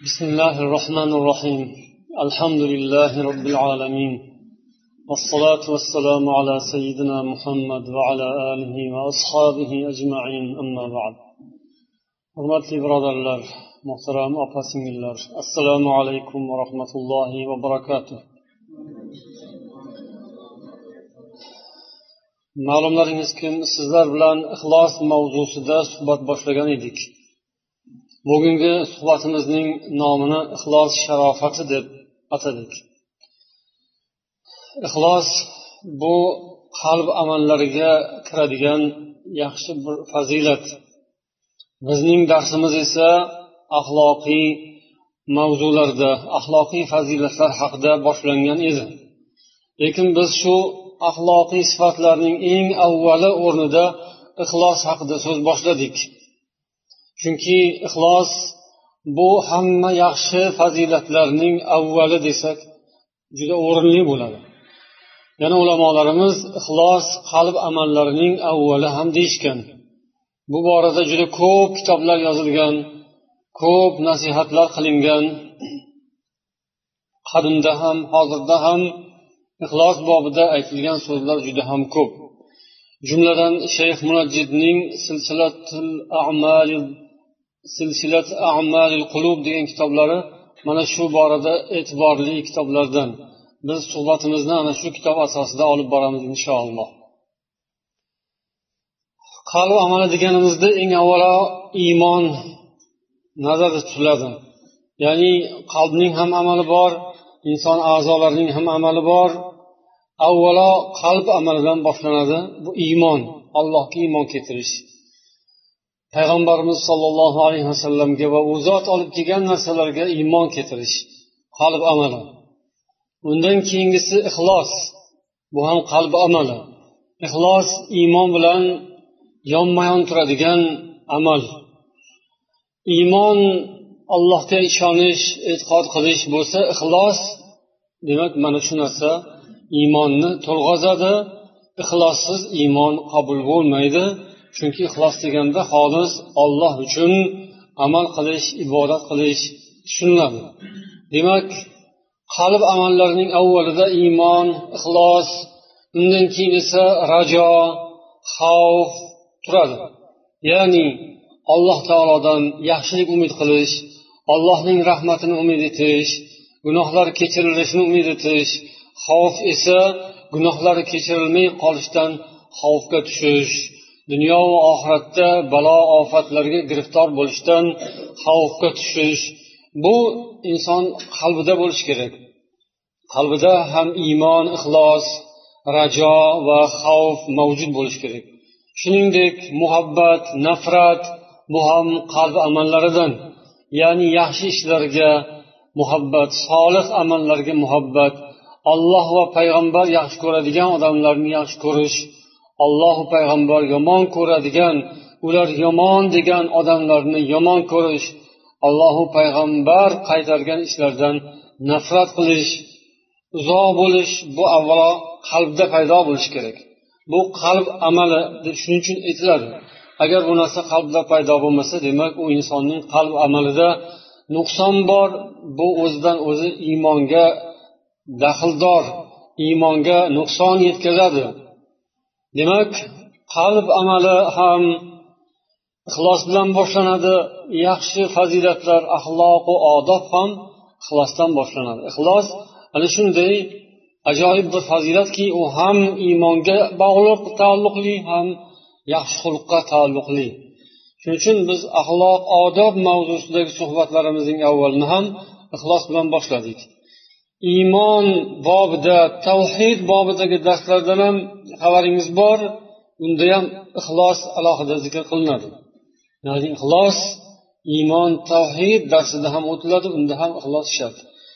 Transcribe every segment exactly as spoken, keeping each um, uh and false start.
بسم الله الرحمن الرحيم الحمد لله رب العالمين والصلاة والسلام على سيدنا محمد وعلى آله وأصحابه أجمعين أما بعد حرمتli birodarlar, muhtaram opa-singillar, assalomu alaykum va rahmatullohi va barakatuh. Ma'lumlaringizki, sizlar bilan ixlos mavzusida suhbat boshlagan edik. Bugungi suhbatimizning nomini ixlos sharofati deb atadik. Ixlos bu qalb amallariga kiradigan yaxshi bir fazilat. Bizning darsimiz esa axloqiy mavzularda, axloqiy fazilatlar haqida boshlangan edi. Lekin biz shu axloqiy sifatlarning eng avvali o'rnida ixlos haqida so'z boshladik. Chunki ixlos bu hamma yaxshi fazilatlarning avvali desak juda o'rinli bo'ladi. Yana ulamolarimiz ixlos qalb amallarining avvali ham deyishgan. Bu borada juda ko'p kitoblar yozilgan, ko'p nasihatlar qilingan. Qadimda ham, hozirda ham ixlos bobida aytilgan so'zlar juda ham ko'p. Jumladan Shayx Munajjidning Silsilatul A'mal Silsilat A'malil Qulub degan kitoblari mana shu borada e'tiborli kitoblardan. Biz suhbatimizni ana shu kitob asosida olib boramiz inshaalloh. Qalb amali deganimizda eng avvalo iymon nazarda tutiladi. Ya'ni qalbning ham amali bor, inson a'zolarining ham amali bor. Avvalo qalb amalidan boshlanadi. Bu iymon, Allohga iymon keltirish. Payg'ambarimiz sollallohu alayhi vasallamga va u zot olib kelgan narsalarga iymon keltirish, qalb amali. Undan keyingisi ixlos. Bu ham qalb amali. Ixlos iymon bilan yonma-yon turadigan amal. Iymon Allohga ishonish, e'tiqod qilish bo'lsa, ixlos demak mana shu narsa iymonni to'lg'azadi. Ixlossiz iymon qabul bo'lmaydi. Chunki ixlos deganda xolis Alloh uchun amal qilish, ibodat qilish tushuniladi. Demak, qalb amallarining avvalida iymon, ixlos, undan keyin esa rajo, xavf turadi. Ya'ni Alloh taolodan yaxshilik umid qilish, Allohning rahmatini umid etish, gunohlar kechirilishini umid etish, xavf esa gunohlar kechirilmay qolishdan xavfga tushish, dunyo va oxiratda balo ofatlarga giriftor bo'lishdan xavfga tushish. Bu inson qalbida bo'lishi kerak. Qalbida ham iymon, ixlos, rajo va xavf mavjud bo'lishi kerak. Shuningdek, muhabbat, nafrat bu ham qalb amallaridan. Ya'ni yaxshi ishlarga muhabbat, solih amallarga muhabbat, Alloh va payg'ambar yaxshi ko'radigan odamlarni yaxshi ko'rish, Alloh va payg'ambar yomon ko'radigan, ular yomon degan odamlarni yomon ko'rish, Alloh va payg'ambar qaytargan ishlardan nafrat qilish, uzoq bo'lish, bu avvalo qalbda paydo bo'lishi kerak. Bu qalb amali deb shuning uchun aytiladi. Agar bu narsa qalbda paydo bo'lmasa, demak u insonning qalb amalida nuqson bor. Bu o'zidan o'zi iymonga daxldor, iymonga nuqson yetkazadi. Demak, qalb amali ham ixlos bilan boshlanadi. Yaxshi fazilatlar, axloq va odob ham ixlosdan boshlanadi. Ixlos ana shunday ajoyib bir fazilatki, u ham iymonga bog'liq, taalluqli, ham yaxshi xulqqa taalluqli. Shuning uchun biz axloq, odob mavzusidagi suhbatlarimizning avvalini ham ixlos bilan boshladik. Iymon bobida, tavhid bobidagi darslardan ham xabaringiz bor. Unda ham ixlos alohida zikr qilinadi. Ya'ni ixlos, iymon, tavhid darsida ham o'tiladi, unda ham ixlos shart.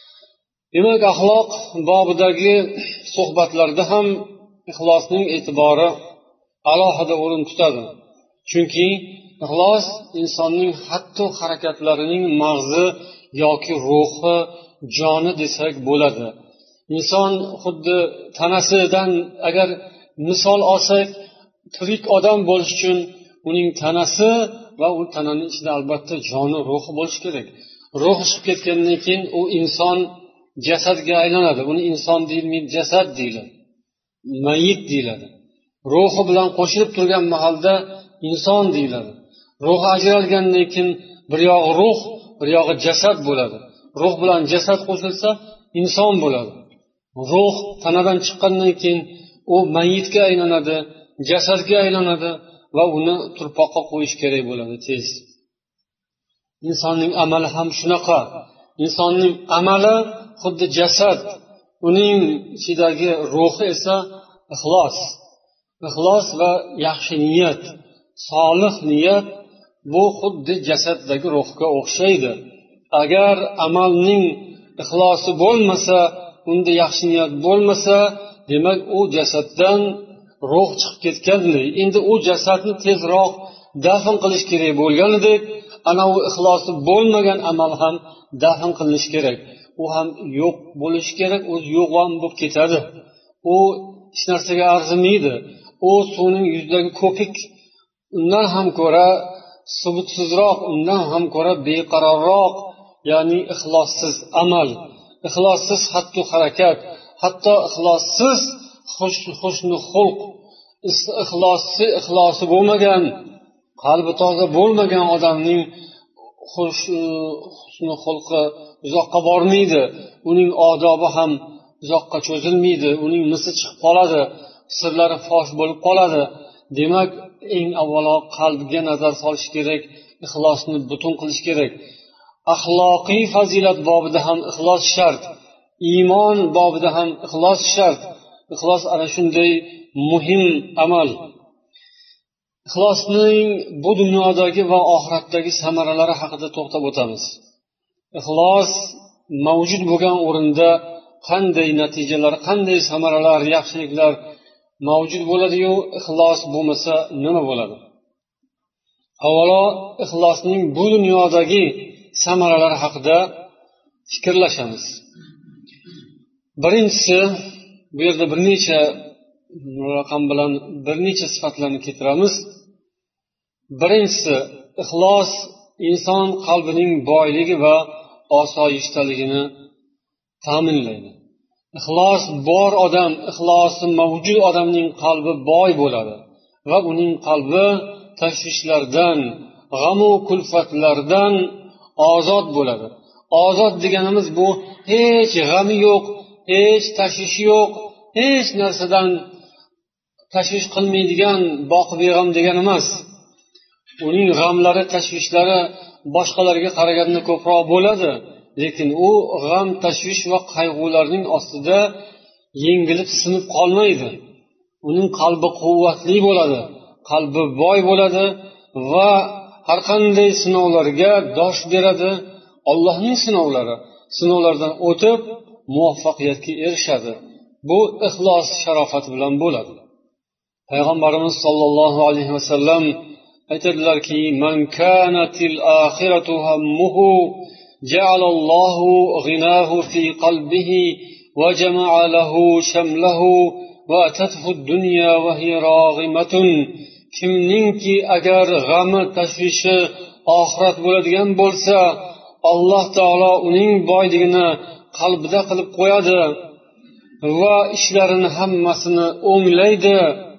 Demak, axloq bobidagi suhbatlarda ham ixlosning e'tibori alohida o'rin tutadi. Chunki ixlos insonning hatto harakatlarining mag'zi yoki ruhi, joni desak bo'ladi. Inson xuddi tanasidan agar misol olsak, tirik odam bo'lish uchun uning tanasi va u tananing ichida albatta joni, ruhi bo'lishi kerak. ruh chiqib ketgandan keyin u inson jasadga aylanadi. Uni inson deyilmaydi, jasad deyiladi, mayit deyiladi. Ruhi bilan qo'shilib turgan mahalda inson deyiladi. Ruhi ajralgandan keyin bir yog'i ruh, bir yog'i jasad bo'ladi. Ruh bilan jasad qo'shilsa inson bo'ladi. Ruh tanadan chiqqandan keyin u mayitga aylanadi, jasadga aylanadi va uni turpoqqa qo'yish kerak bo'ladi tez. Insonning amali ham shunaqa. Insonning amali xuddi jasad, uning ichidagi ruhi esa ixlos. Ixlos va yaxshi niyat, solih niyat bu xuddi jasaddagi ruhga o'xshaydi. Agar amalning ixlosi bo'lmasa, unda yaxshi niyat bo'lmasa, demak u jasaddan ruh chiqib ketganday. Endi u jasadni tezroq dafn qilish kerak bo'lganidek, ana u ixlosi bo'lmagan amal ham dafn qilinish kerak. U ham yo'q bo'lishi kerak, o'zi yo'q ham bo'lib ketadi. U hech narsaga arzimaydi. U suvning yuzidagi ko'pik, undan ham ko'ra subutsizroq, undan ham ko'ra beqarorroq, ya'ni ixlossiz amal, ixlossiz xatti harakat, hatto ixlossiz husni xulq, ixlosi ixlosi bo'lmagan, qalbi toza bo'lmagan odamning husni xulqi uzoqqa bormaydi. Uning odobi ham uzoqqa cho'zilmaydi. Uning misi chiqib qoladi, sirlari fosh bo'lib qoladi. Demak, eng avvalo qalbga nazar solish kerak, ixlosni butun qilish kerak. Axloqiy fazilat bobida ham ixlos shart, iymon bobida ham ixlos shart. Ixlos ana shunday muhim amal. Ixlosning bu dunyodagi va oxiratdagi samaralari haqida to'xtab o'tamiz. Ixlos mavjud bo'lgan o'rinda qanday natijalar, qanday samaralar, yaxshiliklar mavjud bo'ladi-yu, ixlos bo'lmasa nima bo'ladi? Avvalo, ixlosning bu dunyodagi samaralari haqida fikrlashamiz. Birinchisi, bu yerda bir necha raqam bilan bir necha sifatlarni keltiramiz. Birinchisi, ixlos inson qalbining boyligi va osoyishtaligini ta'minlaydi. Ixlos bor odam, ixlosi mavjud odamning qalbi boy bo'ladi va uning qalbi tashvishlardan, g'am-u kulfatlardan ozod bo'ladi. Ozod deganimiz bu hech g'ami yo'q, hech tashvishi yo'q, hech narsadan tashvish qilmaydigan boqib beg'am degan emas. Uning g'amlari, tashvishlari boshqalarga qaraganda ko'proq bo'ladi, lekin u g'am, tashvish va qayg'ularning ostida yengilib sinib qolmaydi. Uning qalbi quvvatli bo'ladi, qalbi boy bo'ladi va har qanday sinovlarga dosh beradi. Allohning sinovlari, sinovlardan o'tib muvaffaqiyatga erishadi. Bu ixlos sharofati bilan bo'ladi. Payg'ambarimiz sollallohu alayhi vasallam aytadilarki: "Man kanatil oxiratu hammuhu ja'alallohu ghinahu fi qalbihi va jama'a lahu shamlahu va atathu ad-dunya va hiya raghimatun." Kimningki agar g'ami, tashvishi oxirat bo'ladigan bo'lsa, Alloh taolo uning boyligini qalbida qilib qo'yadi va ishlarini hammasini o'nglaydi.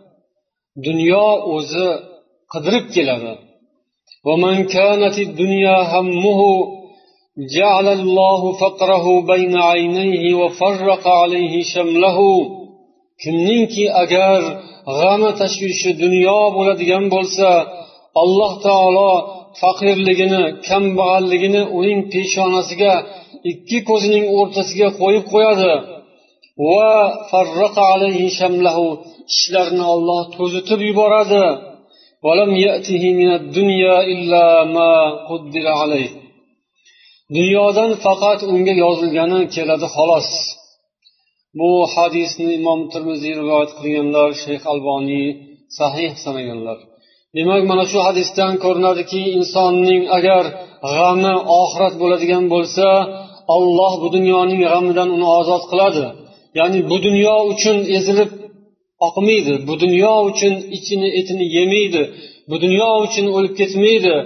Dunyo o'zi qidirib keladi. Va man kanatid dunya hammuhu ja'alallohu faqrahu bayna aynayhi va farraqa alayhi shamlahu. Kimningki agar g'ami, tashvishi dunyo bo'ladigan bo'lsa, Alloh taolo faqirligini, kambag'alligini uning peshonasiga, ikki ko'zining o'rtasiga qo'yib qo'yadi. Va farraqa alayhi shamlahu, ishlarini Alloh to'zitib yuboradi. Va lam ya'tihi minad dunya illa ma quddira alayhi. Dunyodan faqat unga yozilgani keladi xolos. Bu hadisni Imom Tirmiziy rivoyat qilganlar, Shayx Alboniy sahih sanaganlar. Demak, mana shu hadisdan ko'rinadiki, insonning agar g'ami oxirat bo'ladigan bo'lsa, Alloh bu dunyoning g'amidan uni ozod qiladi. Ya'ni bu dunyo uchun ezilib oqmaydi, bu dunyo uchun ichini etini yemaydi, bu dunyo uchun o'lib ketmaydi,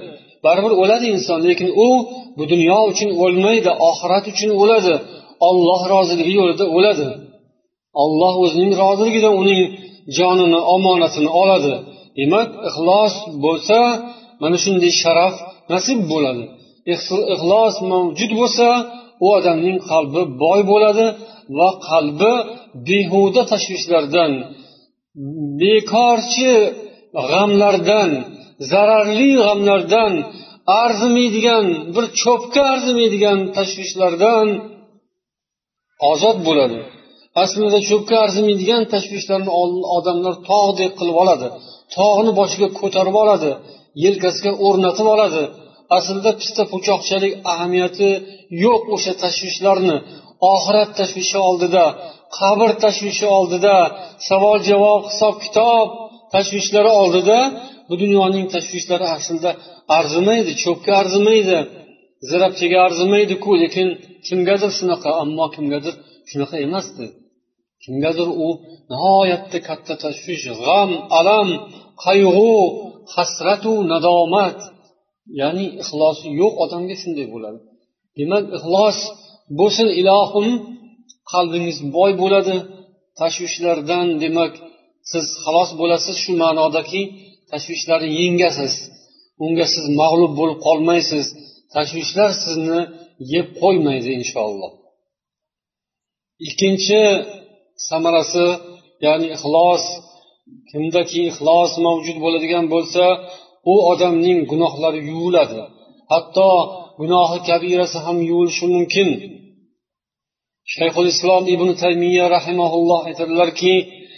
baribir o'ladi inson, lekin u bu dunyo uchun o'lmaydi, oxirat uchun o'ladi, Alloh roziligi yo'lida o'ladi. Alloh o'zining roziligidan uning jonini, omonatini oladi. Demak, ixlos bo'lsa, mana shunday sharaf nasib bo'ladi. Ixlos mavjud bo'lsa, u odamning qalbi boy bo'ladi va qalbi behuda tashvishlardan, bekorchi g'amlardan, zararli g'amlardan, arzimaydigan, bir cho'pga arzimaydigan tashvishlardan ozod bo'ladi. Aslida cho'pga arzimaydigan tashvishlarni odamlar tog'dek qilib oladi. Tog'ni boshiga ko'tarib oladi, yelkasiga o'rnatib oladi. Aslida pista po'choqchalik ahamiyati yo'q o'sha tashvishlarni. Oxirat tashvishi oldida, qabr tashvishi oldida, savol javob, hisob kitob tashvishlari oldida bu dunyoning tashvishlari aslida arzimaydi, cho'pga arzimaydi, zirabchaga arzimaydi-ku, lekin kimgadir shunaqa, ammo kimgadir shunaqa emasdi. Kimgadir u nihoyatda katta tashvish, g'am, alam, qayg'u, hasratu, nadomat. Ya'ni ixlosi yo'q odamga shunday bo'ladi. Demak, ixlos bo'lsin ilohim, qalbingiz boy bo'ladi tashvishlardan. Demak, siz xalos bo'lasiz shu ma'nodaki, tashvishlarni yengasiz. Unga siz mag'lub bo'lib qolmaysiz. Tashvishlar sizni yeb qo'ymaydi inshaalloh. Ikkinchi samarasi, ya'ni ixlos, kimdaki ixlos mavjud bo'ladigan bo'lsa, u odamning gunohlari yuviladi. Hatto gunohi kabirasi ham yuvilishi mumkin. Shayxul Islom ibn Taymiyya rahimahulloh aytadilarki,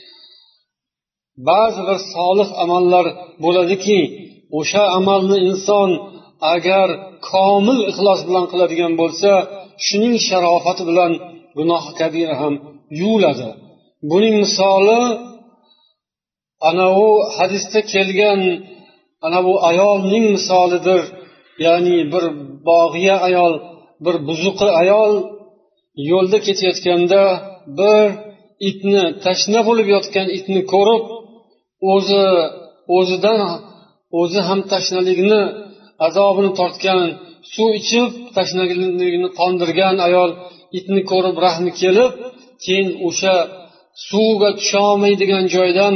ba'zi bir solih amallar bo'ladiki, o'sha amalni inson agar komil ixlos bilan qiladigan bo'lsa, shuning sharofati bilan gunohi kabira ham yuviladi. Buning misoli ana u hadisda kelgan ana bu ayolning misolidir. Ya'ni bir bog'iya ayol, bir buzuqi ayol yo'lda ketayotganda bir itni, tashna bo'lib yotgan itni ko'rib, o'zi o'zidan o'zi ham tashnalikni azobini tortgan, suv ichib tashnaligini qondirgan ayol itni ko'rib rahmi kelib, keyin o'sha suvga tusha olmaydigan joydan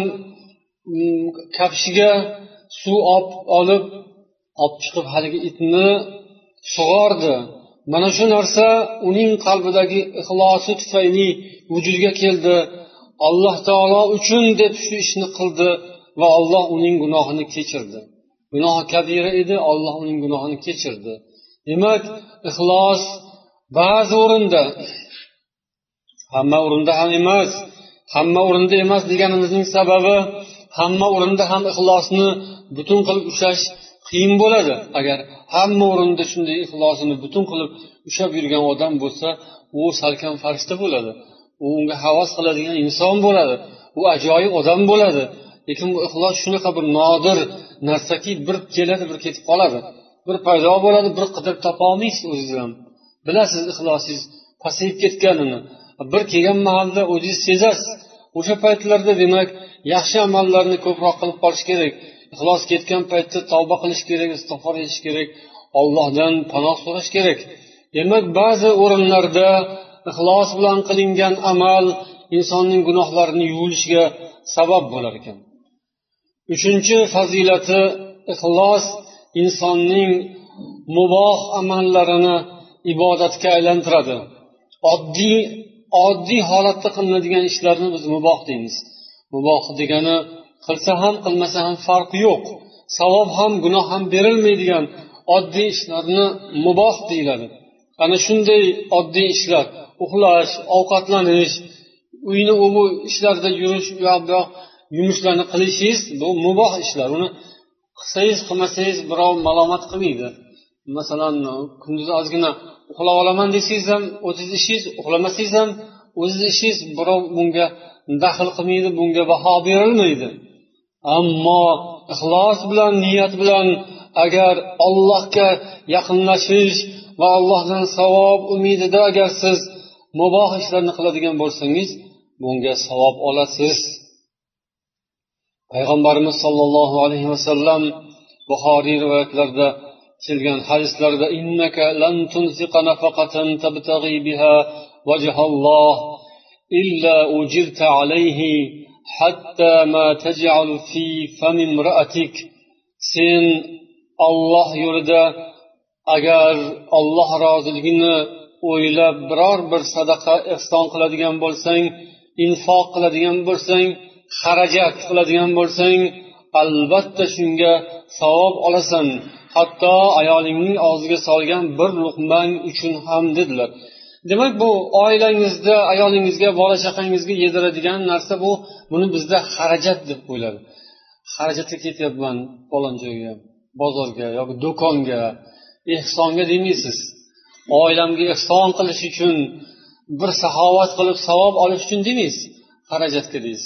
kapshiga suv olib olib chiqib haligi itni sug'ordi. Mana shu narsa uning qalbidagi ixlosi tufayli vujudga keldi. Alloh taolo uchun deb shu ishni qildi va Alloh uning gunohini kechirdi. Gunohi kabira edi, Alloh uning gunohini kechirdi. Demak, ixlos ba'zi o'rinda, hamma o'rinda ham emas. Hamma o'rinda emas deganimizning sababi, hamma o'rinda ham ixlosni butun qilib ushlash qiyin bo'ladi. Agar hamma o'rinda shunday ixlosini butun qilib ushlab yurgan odam bo'lsa, u salkam farishta bo'ladi. U unga havas qiladigan inson bo'ladi. U ajoyib odam bo'ladi. Lekin bu ixlos shunaqa bir nodir narsaki, bir keladi, bir ketib qoladi. Bir paydo bo'ladi, bir qidirib topa olmaysiz o'zingiz ham. Bilasiz ixlosingiz pasayib ketganini. Bir kelgan mahalda o'zingiz sezasiz. O'sha paytlarda demak, yaxshi amallarni ko'proq qilib qolish kerak. Ixlos ketgan paytda tavba qilish kerak, istig'for etish kerak, Allohdan panoh so'rash kerak. Demak, ba'zi o'rinlarda ixlos bilan qilingan amal insonning gunohlarini yuvilishiga sabab bo'lar ekan. Uchinchi fazilati, ixlos insonning muboh amallarini ibodatga aylantiradi. Oddiy oddiy holatda qilinadigan ishlarni biz muboh deymiz. Muboh degani qilsa ham qilmasa ham farqi yo'q. Savob ham gunoh ham berilmaydigan oddiy ishlarni muboh deyiladi. Ana shunday oddiy ishlar, uxlash, ovqatlanish, uyni u bu ishlarda yurish, u yoqda yumushlarni qilishingiz bu muboh ishlar. Uni qilsangiz, qilmasangiz birov malomat qilmaydi. Masalan, kunduz ozgina uxlab olaman desangiz ham o'zingiz ishingiz, uxlamasangiz ham o'zingiz ishingiz, birov bunga daxl qilmaydi, bunga baho berilmaydi. Ammo ixlos bilan, niyat bilan agar Allohga yaqinlashish va Allohdan savob umidida agar siz muboh ishlarni qiladigan bo'lsangiz, bunga savob olasiz. Payg'ambarimiz sollallohu alayhi vasallam Buxoriy rivoyatlarida kelgan hadislarda innaka lan tunfiqa nafaqatan tabtaghi biha wajhalloh illa ujirta alayhi hatta ma taj'alu fi fami imra'atik. Sen Alloh yo'lida agar Alloh roziligini o'ylab biror bir sadaqa ihson qiladigan bo'lsang, infoq qiladigan bo'lsang, xarajat qiladigan bo'lsang, albatta shunga savob olasan, hatto ayolingning og'ziga solgan bir luqmang uchun ham dedilar. Demak, bu oilangizda ayolingizga, bola chaqangizga yediradigan narsa, bu buni bizda xarajat deb qo'yiladi. Xarajatga ketyapman falon joyga, bozorga yoki do'konga, ehsonga demaysiz. Oilamga ehson qilish uchun, bir saxovat qilib savob olish uchun demaysiz, xarajatga deysiz.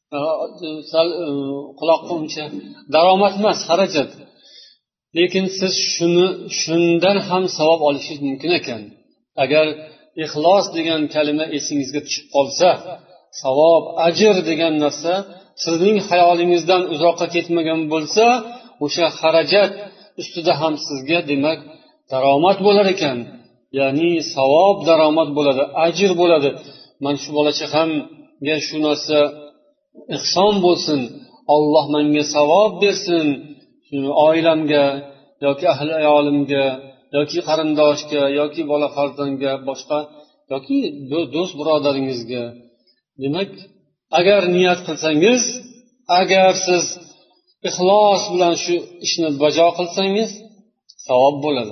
Sal quloqqa uncha daromad emas, xarajat. Lekin siz shuni shundan ham savob olishingiz mumkin ekan. Agar ixlos degan kalima esingizga tushib qolsa, savob, ajr degan narsa sizning xayolingizdan uzoqqa ketmagan bo'lsa, o'sha xarajat ustida ham sizga demak daromad bo'lar ekan. Ya'ni savob, daromad bo'ladi, ajr bo'ladi. Men shu bola chaqamga shu narsa ihson bo'lsin, Alloh menga savob bersin, oilamga yoki ahli ayolimga yoki qarindoshga yoki bola farzandga, boshqa yoki do'st birodaringizga. Demak, agar niyat qilsangiz, agar siz ixlos bilan shu ishni bajo qilsangiz, savob bo'ladi.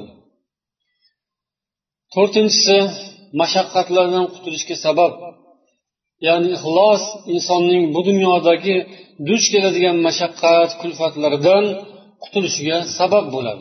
To'rtinchisi, mashaqqatlardan qutulishga sabab. Ya'ni ixlos insonning bu dunyodagi duch keladigan mashaqqat, kulfatlaridan qutulishiga sabab bo'ladi.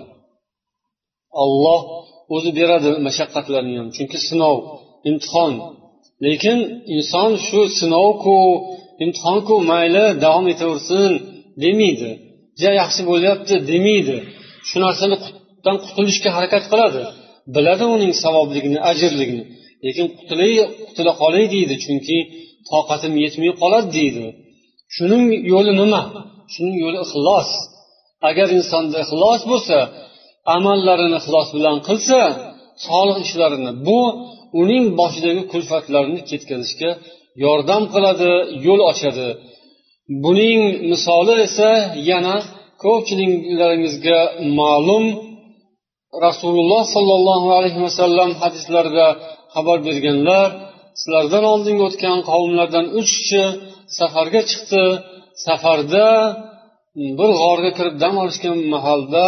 Alloh o'zi beradi mashaqqatlarni ham, chunki sinov, imtihon. Lekin inson shu sinov-ku, imtihon-ku, mayli davom etaversin demaydi. Ja yaxshi bo'lyapti demaydi. Shu narsadan qutulishga harakat qiladi. Biladi uning savobligini, ajrligini. Lekin qutulay, qutula qolay deydi, chunki toqatim yetmay qoladi deydi. Shuning yo'li nima? Shuning yo'li ixlos. Agar insonda ixlos bo'lsa, amallarini ixlos bilan qilsa, solih ishlarini, bu uning boshidagi kulfatlarni ketkazishga yordam qiladi, yo'l ochadi. Buning misoli esa yana ko'pchiliklaringizga ma'lum. Rasululloh sollallohu alayhi vasallam hadislarida xabar berganlar, sizlardan oldingi o'tgan qavmlardan uch kishi safarga chiqdi. Safarda bir g'orga kirib dam olishgan mahalda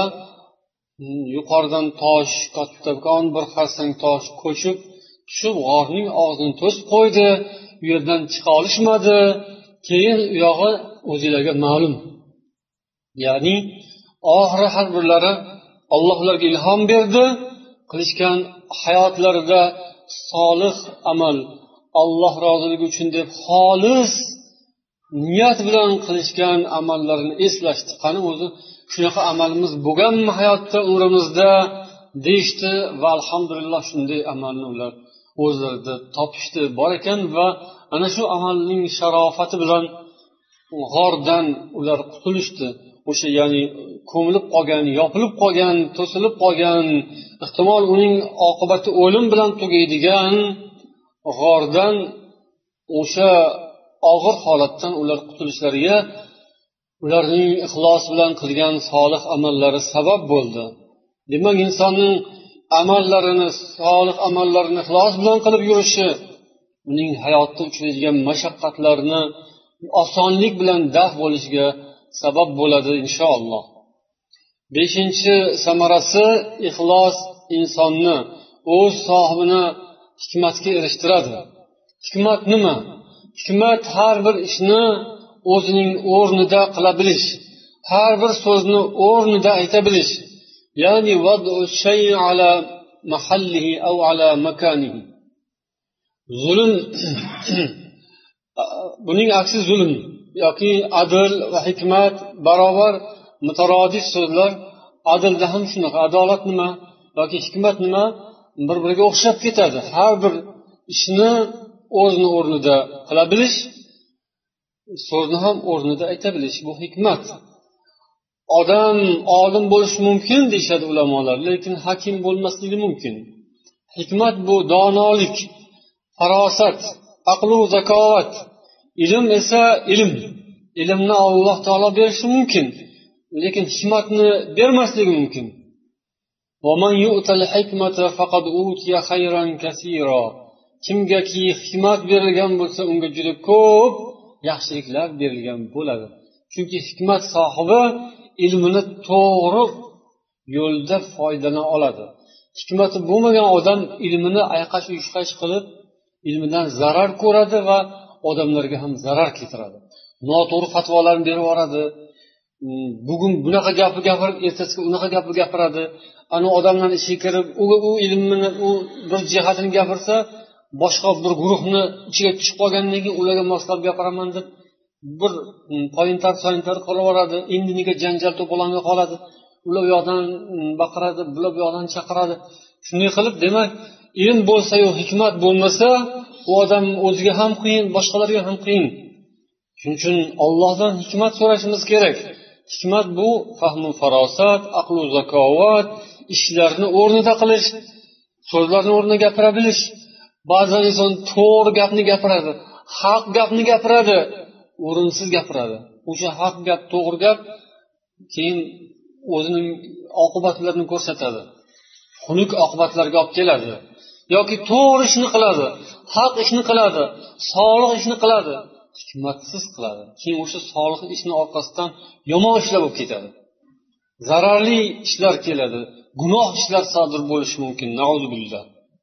yuqoridan tosh, kattakon bir xarsang tosh ko'chib tushib g'orning og'zini to'sib qo'ydi. U yerdan chiqa olishmadi. Keyin u yog'i o'zingizlarga ma'lum. Ya'ni oxiri har birlari Alloh ularga ilhom berdi, qilishgan hayotlarida solih amal, Alloh roziligi uchun deb xolis niyat bilan qilishgan amallarini eslashdi. Qani o'zi shunaqa amalimiz bo'lganmi hayotda, umrimizda deyishdi va alhamdulillah shunday amalni ular o'zlarida topishdi, bor ekan va ana shu amalning sharofati bilan g'ordan ular qutulishdi. O'sha ya'ni ko'milib qolgan, yopilib qolgan, to'silib qolgan, ehtimol uning oqibati o'lim bilan tugaydigan g'ordan, o'sha og'ir holatdan ular qutulishlariga ularning ixlos bilan qilgan solih amallari sabab bo'ldi. Demak, insonning amallarini, solih amallarini ixlos bilan qilib yurishi uning hayotda uchraydigan mashaqqatlarni osonlik bilan daf bo'lishiga sabab bo'ladi inshaalloh. Beshinchi samarasi, ixlos insonni o'z sohibini hikmatga erishtiradi. Hikmat nima? Hikmat har bir ishni o'zining o'rnida qila bilish, har bir so'zni o'rnida ayta bilish. Ya'ni vad'u shay ala mahallihi aw ala makanihi. Zulm buning aksi zulm yoki adl va hikmat barobar mutarodif so'zlar. Adlda ham shunaqa. Adolat nima yoki hikmat nima? Bir-biriga o'xshab ketadi. Har bir ishni o'zini o'rnida qila bilish, so'zni ham o'rnida ayta bilish, bu hikmat. odam olim bo'lishi mumkin deyishadi ulamolar, lekin hakim bo'lmasligi mumkin. Hikmat bu donolik, farosat, aqlu zakovat. Ilm esa ilm. Ilmni Alloh taolo berishi mumkin, lekin hikmatni bermasligi mumkin. وَمَنْ يُؤْتَ الْحِكْمَةَ فَقَدْ أُوتِيَ خَيْرًا كَثِيرًا. Kimgaki hikmat berilgan bo'lsa, unga juda ko'p yaxshiliklar berilgan bo'ladi. Chunki hikmat sohibi ilmini to'g'ri yo'lda foydalana oladi. Hikmati bo'lmagan odam ilmini ayqash uyushqash qilib, ilmidan zarar ko'radi va odamlarga ham zarar keltiradi. Noto'g'ri fatvolarni berib yuboradi. Bugun bunaqa gapni gapirib, ertasiga unaqa gapni gapiradi. Ana odamlar ishiga kirib, u u ilmini, u bir jihatini gapirsa, boshqa bir guruhni ichiga tushib qolgandan keyin ularga moslab gapiraman deb bir pointar sointar qilib yuboradi. Indiniga janjal to'polonga qoladi. Ular u yoqdan baqiradi, bular bu yoqdan chaqiradi. Shunday qilib, demak, ilm bo'lsa-yu, hikmat bo'lmasa, u odam o'ziga ham qiyin, boshqalarga ham qiyin. Shuning uchun Allohdan hikmat so'rashimiz kerak. Hikmat bu fahmu farosat, aqlu zakovat, ishlarni o'rnida qilish, so'zlarni o'rnida gapira bilish. Ba'zan inson to'g'ri gapni gapiradi, haq gapni gapiradi, o'rinsiz gapiradi. O'sha haq gap, to'g'ri gap keyin o'zining oqibatlarini ko'rsatadi. Xunuk oqibatlarga olib keladi. Yoki to'g'ri ishni qiladi, haq ishni qiladi, solih ishni qiladi, hikmatsiz qiladi. Keyin o'sha solih ishni orqasidan yomon ishlar bo'lib ketadi. Zararli ishlar keladi, gunoh ishlar sodir bo'lishi mumkin. Nauzubillah.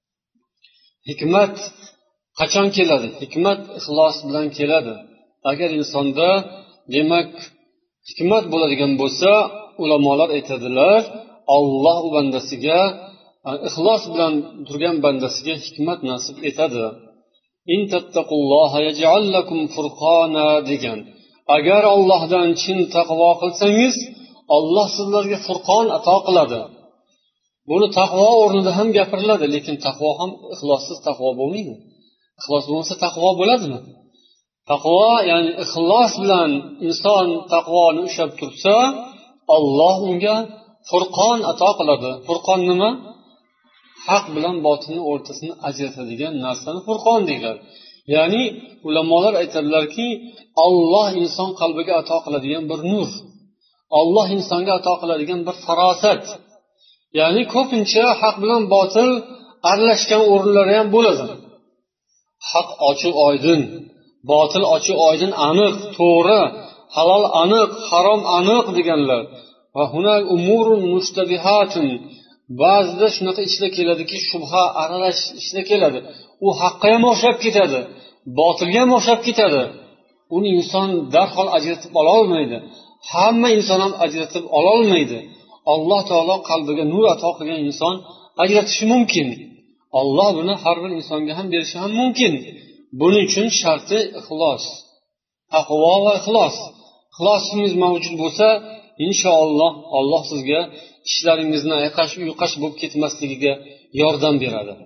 Hikmat qachon keladi? Hikmat ixlos bilan keladi. Agar insonda, demak, hikmat bo'ladigan bo'lsa, ulamolar aytadilar, Alloh u bandasiga, ixlos bilan turgan bandasiga hikmat nasib etadi. In tattaqulloha yaj'al lakum furqana degan. Agar Allohdan chin taqvo qilsangiz, Alloh sizlarga furqon ato qiladi. Buni taqvo o'rnida ham gapiriladi, lekin taqvo ham ixlossiz taqvo bo'lmaydi. Ixlos bo'lmasa taqvo bo'ladimi? Taqvo, ya'ni ixlos bilan inson taqvoni ushlab tursa, Alloh unga furqon ato qiladi. Furqon nima? Haq bilan botilni o'rtasini ajratadigan narsani furqon deyiladi. Ya'ni ulamolar aytadilarki, Alloh inson qalbiga ato qiladigan bir nur. Alloh insonga ato qiladigan bir farosat. Ya'ni ko'pincha haq bilan botil aralashgan o'rinlari ham bo'ladi. Haq ochiq oydin, botil ochiq oydin, aniq, to'g'ri, halol aniq, harom aniq deganlar. Va hunak umurun mushtabihatun. Ba'zida shunaqa ishlar keladiki, shubha aralash ishlar keladi. U haqqa ham o'xshab ketadi, botilga ham o'xshab ketadi. Uni inson darhol ajratib ola olmaydi. Hamma inson ham ajratib ola olmaydi. Alloh taolo qalbiga nur ato qilgan inson ajratishi mumkin. Alloh buni har bir insonga ham berishi ham mumkin. Buning uchun sharti ixlos. Taqvo va ixlos. Ixlosingiz mavjud bo'lsa, inshaalloh Alloh sizga ishlaringizni ayqash uyqash bo'lib ketmasligiga yordam beradi.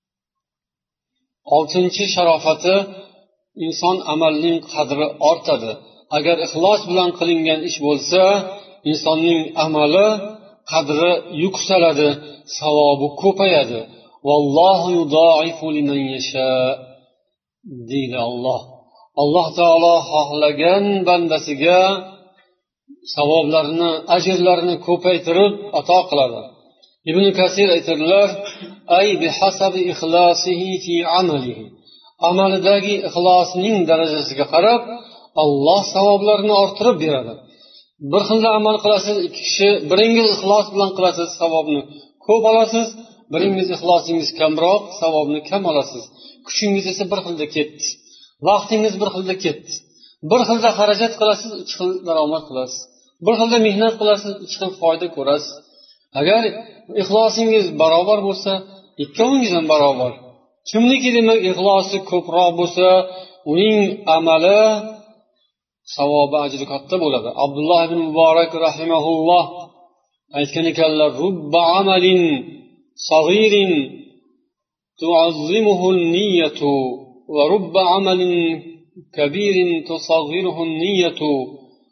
Oltinchi sharofati, inson amalining qadri ortadi. Agar ixlos bilan qilingan ish bo'lsa, insonning amali qadri yuksaladi, savobi ko'payadi. Vallohu yudaifu liman yasha deydi Alloh. Alloh taolo xohlagan bandasiga savoblarni, ajrlarini ko'paytirib ato qiladi. Ibn Kasir aytadilar, ay bihasabi ixlosihi fi amalihi. Amalidagi ixlosining darajasiga qarab Alloh savoblarini orttirib beradi. Bir xilda amal qilasiz, ikki kishi, biringiz ixlos bilan qilasiz, savobni ko'p olasiz, biringiz ixlosingiz kamroq, savobni kam olasiz. Kuchingiz esa bir xilda ketdi. Vaqtingiz bir xilda ketdi. Bir xilda xarajat qilasiz, uch xil daromad qilasiz. Bir xilda mehnat qilasiz, uch xil foyda ko'rasiz. Agar ixlosingiz barobar bo'lsa, ikkovingiz ham barobar. Kimniki demak ixlosi ko'proq bo'lsa, uning amali savobi ajri katta bo'ladi. Abdulloh ibn Muborak rahimahulloh aytgan ekanlar, rubba amalin sag'irin tu'azzimuhu an-niyyatu va rubba amalin kabirin tusaghiruhu an-niyyatu.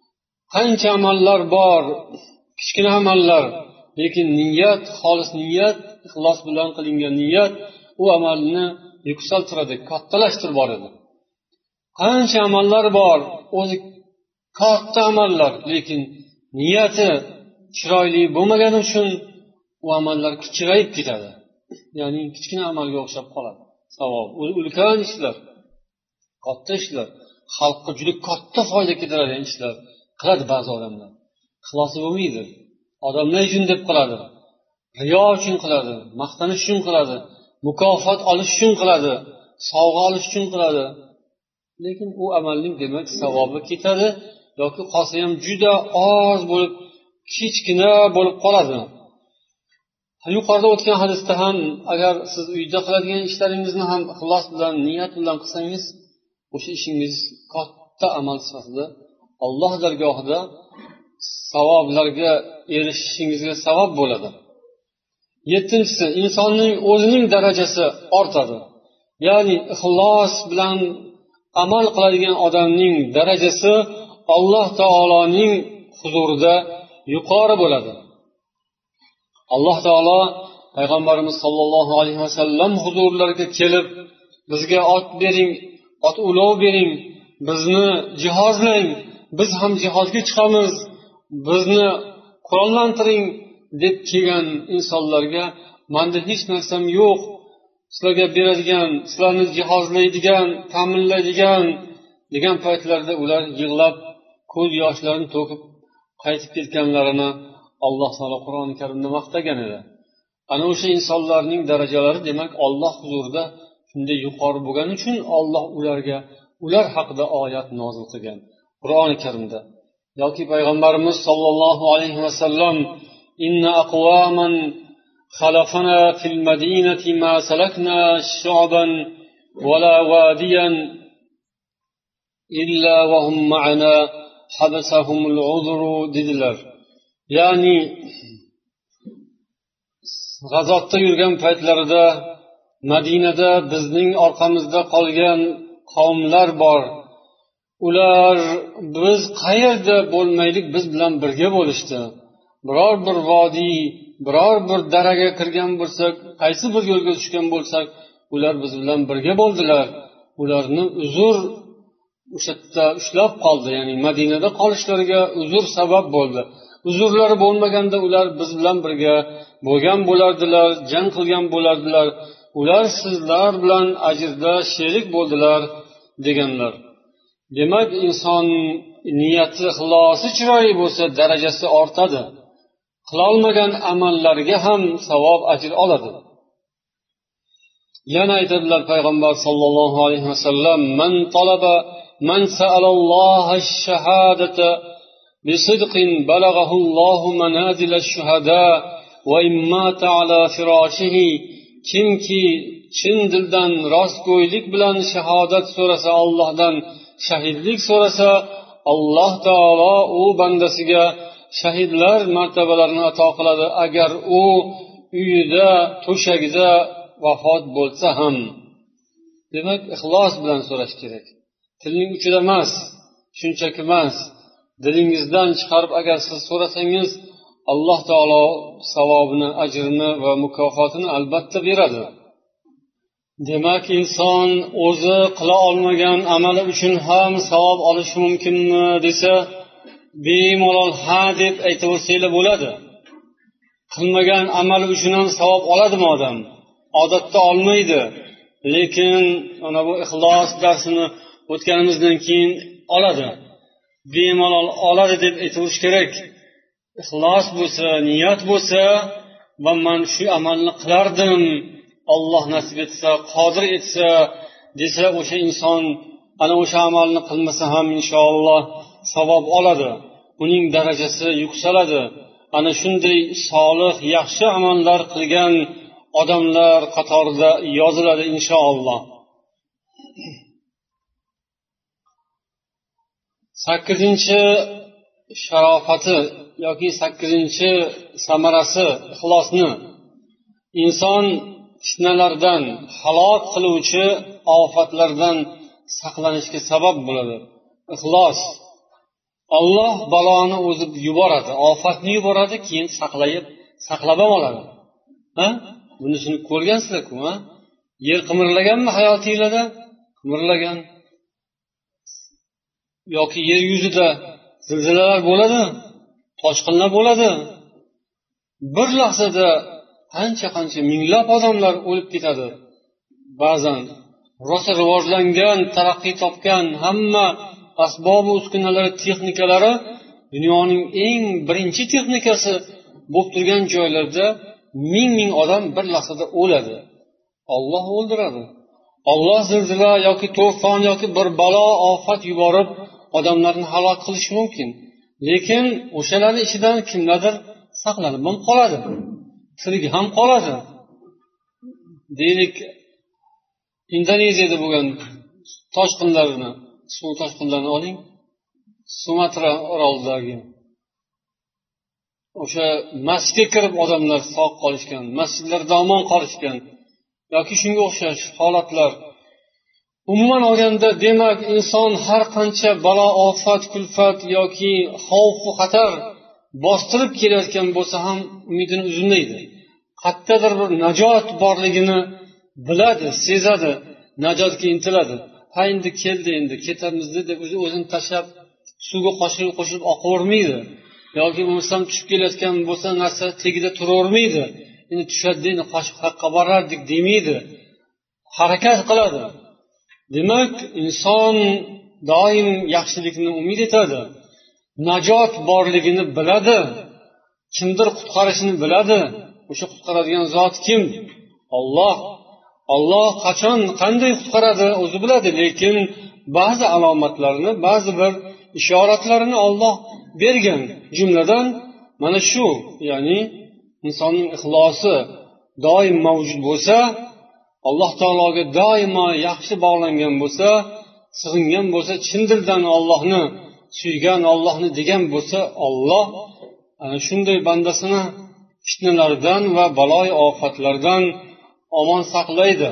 qancha amallar bor, kichkina amallar, lekin niyat, xolis niyat, ixlos bilan qilingan niyat u amalni yuksaltiradi, kattalashtirib boradi. Qancha amallar bor, o'zi katta amallar, lekin niyati chiroyli bo'lmagani uchun u amallar kichirayib ketadi. Ya'ni kichkina amalga o'xshab qoladi. Savob, ulkan ishlar, katta ishlar, xalqqa juda katta foyda keltiradigan ishlar qiladi ba'zi odamlar. Ixlosi bo'lmaydi. Odamlar uchun deb qiladi. Riyo uchun qiladi, maqtanish uchun qiladi, mukofot olish uchun qiladi, sovg'a olish uchun qiladi. Lekin u amalning demak savobi ketadi yoki qolsa ham juda oz bo'lib, kichkina bo'lib qoladi. Yuqorida o'tgan hadisda ham agar siz uyda qiladigan ishlaringizni ham ixlos bilan, niyat bilan qilsangiz, o'sha ishingiz katta amal sifatida Alloh dargohida savoblarga erishishingizga sabab bo'ladi. Yettinchisi, insonning o'zining darajasi ortadi. Ya'ni ixlos bilan amal qiladigan odamning darajasi Alloh taoloning huzurida yuqori bo'ladi. Alloh taolo payg'ambarimiz sollallohu alayhi vasallam huzurlariga kelib, bizga ot bering, ot ulov bering, bizni jihozlang, biz ham jihodga chiqamiz, bizni qurollantiring deb kelgan insonlarga menda hech narsam yo'q, sizlarga beradigan, sizlarni jihozlaydigan, ta'minlaydigan degan paytlarda ular yig'lab, ko'z yoshlarini to'kib qaytib ketganlarini Alloh taolo Qur'oni Karimda maqtagan edi. Ana o'sha insonlarning darajalari demak Alloh huzurida shunday yuqori bo'lgani uchun Alloh ularga ular haqida oyat nozil qilgan Qur'oni Karimda. Yoki payg'ambarimiz sollallohu alayhi vasallam inna aqwaman khalafana fil madinati ma salakna shu'ban wala wadiyan illa wa hum ma'ana habasahumul uzru dedilar. Ya'ni g'azotda yurgan paytlarida Madinada bizning orqamizda qolgan qavmlar bor. Ular biz qayerda bo'lmaylik biz bilan birga bo'lishdi. Biror bir vodiy, biror bir daraga kirgan bo'lsak, qaysi bir yo'lga tushgan bo'lsak, ular biz bilan birga bo'ldilar. Ularni uzr o'sha yerda ushlab qoldi, ya'ni Madinada qolishlariga uzr sabab bo'ldi. Uzrlari bo'lmaganda ular biz bilan birga bo'lgan bo'lardilar, jang qilgan bo'lardilar. Ular sizlar bilan ajrda sherik bo'ldilar deganlar. Demak, inson niyati, ixlosi chiroyli bo'lsa, darajasi ortadi. Qilolmagan amallariga ham savob, ajr oladi. Yana aytadilar payg'ambar sollallohu alayhi vasallam: "Man talaba man sa'alalloha ash-shahadata bisidqin balaghahu Allohu manazil ash-shuhada va immata ala firashihi." Kimki chin dildan rostgo'ylik bilan shahodat so'rasa, Allohdan shahidlik so'rasa, Alloh taolo u bandasiga shahidlar martabalarini ato qiladi, agar u uyida, to'shagida vafot bo'lsa ham. Demak, ixlos bilan so'rash kerak. Tilning uchida emas, shunchaki emas. Dilingizdan chiqarib agar siz so'rasangiz, Alloh taolo savobini, ajrini va mukofotini albatta beradi. Demak, inson o'zi qila olmagan amali uchun ham savob olishi mumkinmi desa, bemalol ha deb aytaversanglar bo'ladi. Qilmagan amali uchun ham savob oladimi odam? Odatda olmaydi. Lekin mana bu ixlos darsini o'tganimizdan keyin oladi. Bemalol oladi deb aytirish kerak. Ixlos bo'lsa, niyat bo'lsa, va men shu amalni qilardim, Alloh nasib etsa, qodir etsa desa, o'sha inson ana o'sha amalni qilmasa ham inshaalloh savob oladi. Uning darajasi yuksaladi. Ana shunday solih, yaxshi amallar qilgan odamlar qatorida yoziladi inshaalloh. sakkizinchi sharofati yoki sakkizinchi samarasi ixlosni inson fitnalardan, halok qiluvchi ofatlardan saqlanishga sabab bo'ladi. Ixlos olloh baloni o'zi yuboradi, ofatni yuboradi, keyin saqlayib saqlab ham oladi. Ha? Bunisini ko'rgansizlar-ku, ha? Yer qimirlaganmi hayotingizda? Qimirlagan. Yoki yer yuzida zilzilalar bo'ladi, toshqinlar bo'ladi. Bir lahzada qancha qancha minglab odamlar o'lib ketadi. Ba'zan rosa rivojlangan, taraqqiy topgan hamma asbobi uskunalari, texnikalari dunyoning eng birinchi texnikasi bo'lib turgan joylarda ming ming odam bir lahzada o'ladi. Alloh o'ldiradi. Alloh zilzila yoki to'fon yoki bir balo, ofat yuborib odamlarni halok qilishi mumkin. Lekin o'shalarning ichidan kimlardir saqlanib ham qoladi. Tirik ham qoladi. Deylik, Indoneziyada bo'lgan toshqinlarni, suv toshqinlarini oling. Sumatra orolidagi o'sha masjidga kirib odamlar sog' qolishgan, masjidlarda omon qolishgan yoki shunga o'xshash holatlar. Umuman olganda, demak, inson har qancha balo, ofat, kulfat yoki xavf va xatar bostirib kelayotgan bo'lsa ham umidini uzmaydi. Qayerdadir bir najot borligini biladi, sezadi, najotga intiladi. Ha, endi keldi, endi ketamiz deb o'zi o'zini tashlab suvga qo'shilib qo'shilib oqavermaydi. Yoki bo'lmasam tushib kelayotgan bo'lsa narsa tagida turavermaydi. Endi tushadi, endi qochib haqqa borardik demaydi. Harakat qiladi. Demak, inson doim yaxshilikni umid etadi. Najot borligini biladi. Kimdir qutqarishini biladi. O'sha qutqaradigan zot kim? Alloh. Alloh qachon, qanday qutqaradi o'zi biladi, lekin ba'zi alomatlarni, ba'zi bir ishoratlarini Alloh bergan. Jumladan mana shu, ya'ni insonning ixlosi doim mavjud bo'lsa, Alloh taologa doimo yaxshi bog'langan bo'lsa, sig'ingan bo'lsa, chin dildan Allohni suygan, Allohni degan bo'lsa, Alloh ana shunday bandasini fitnalardan va baloy ofatlardan omon saqlaydi.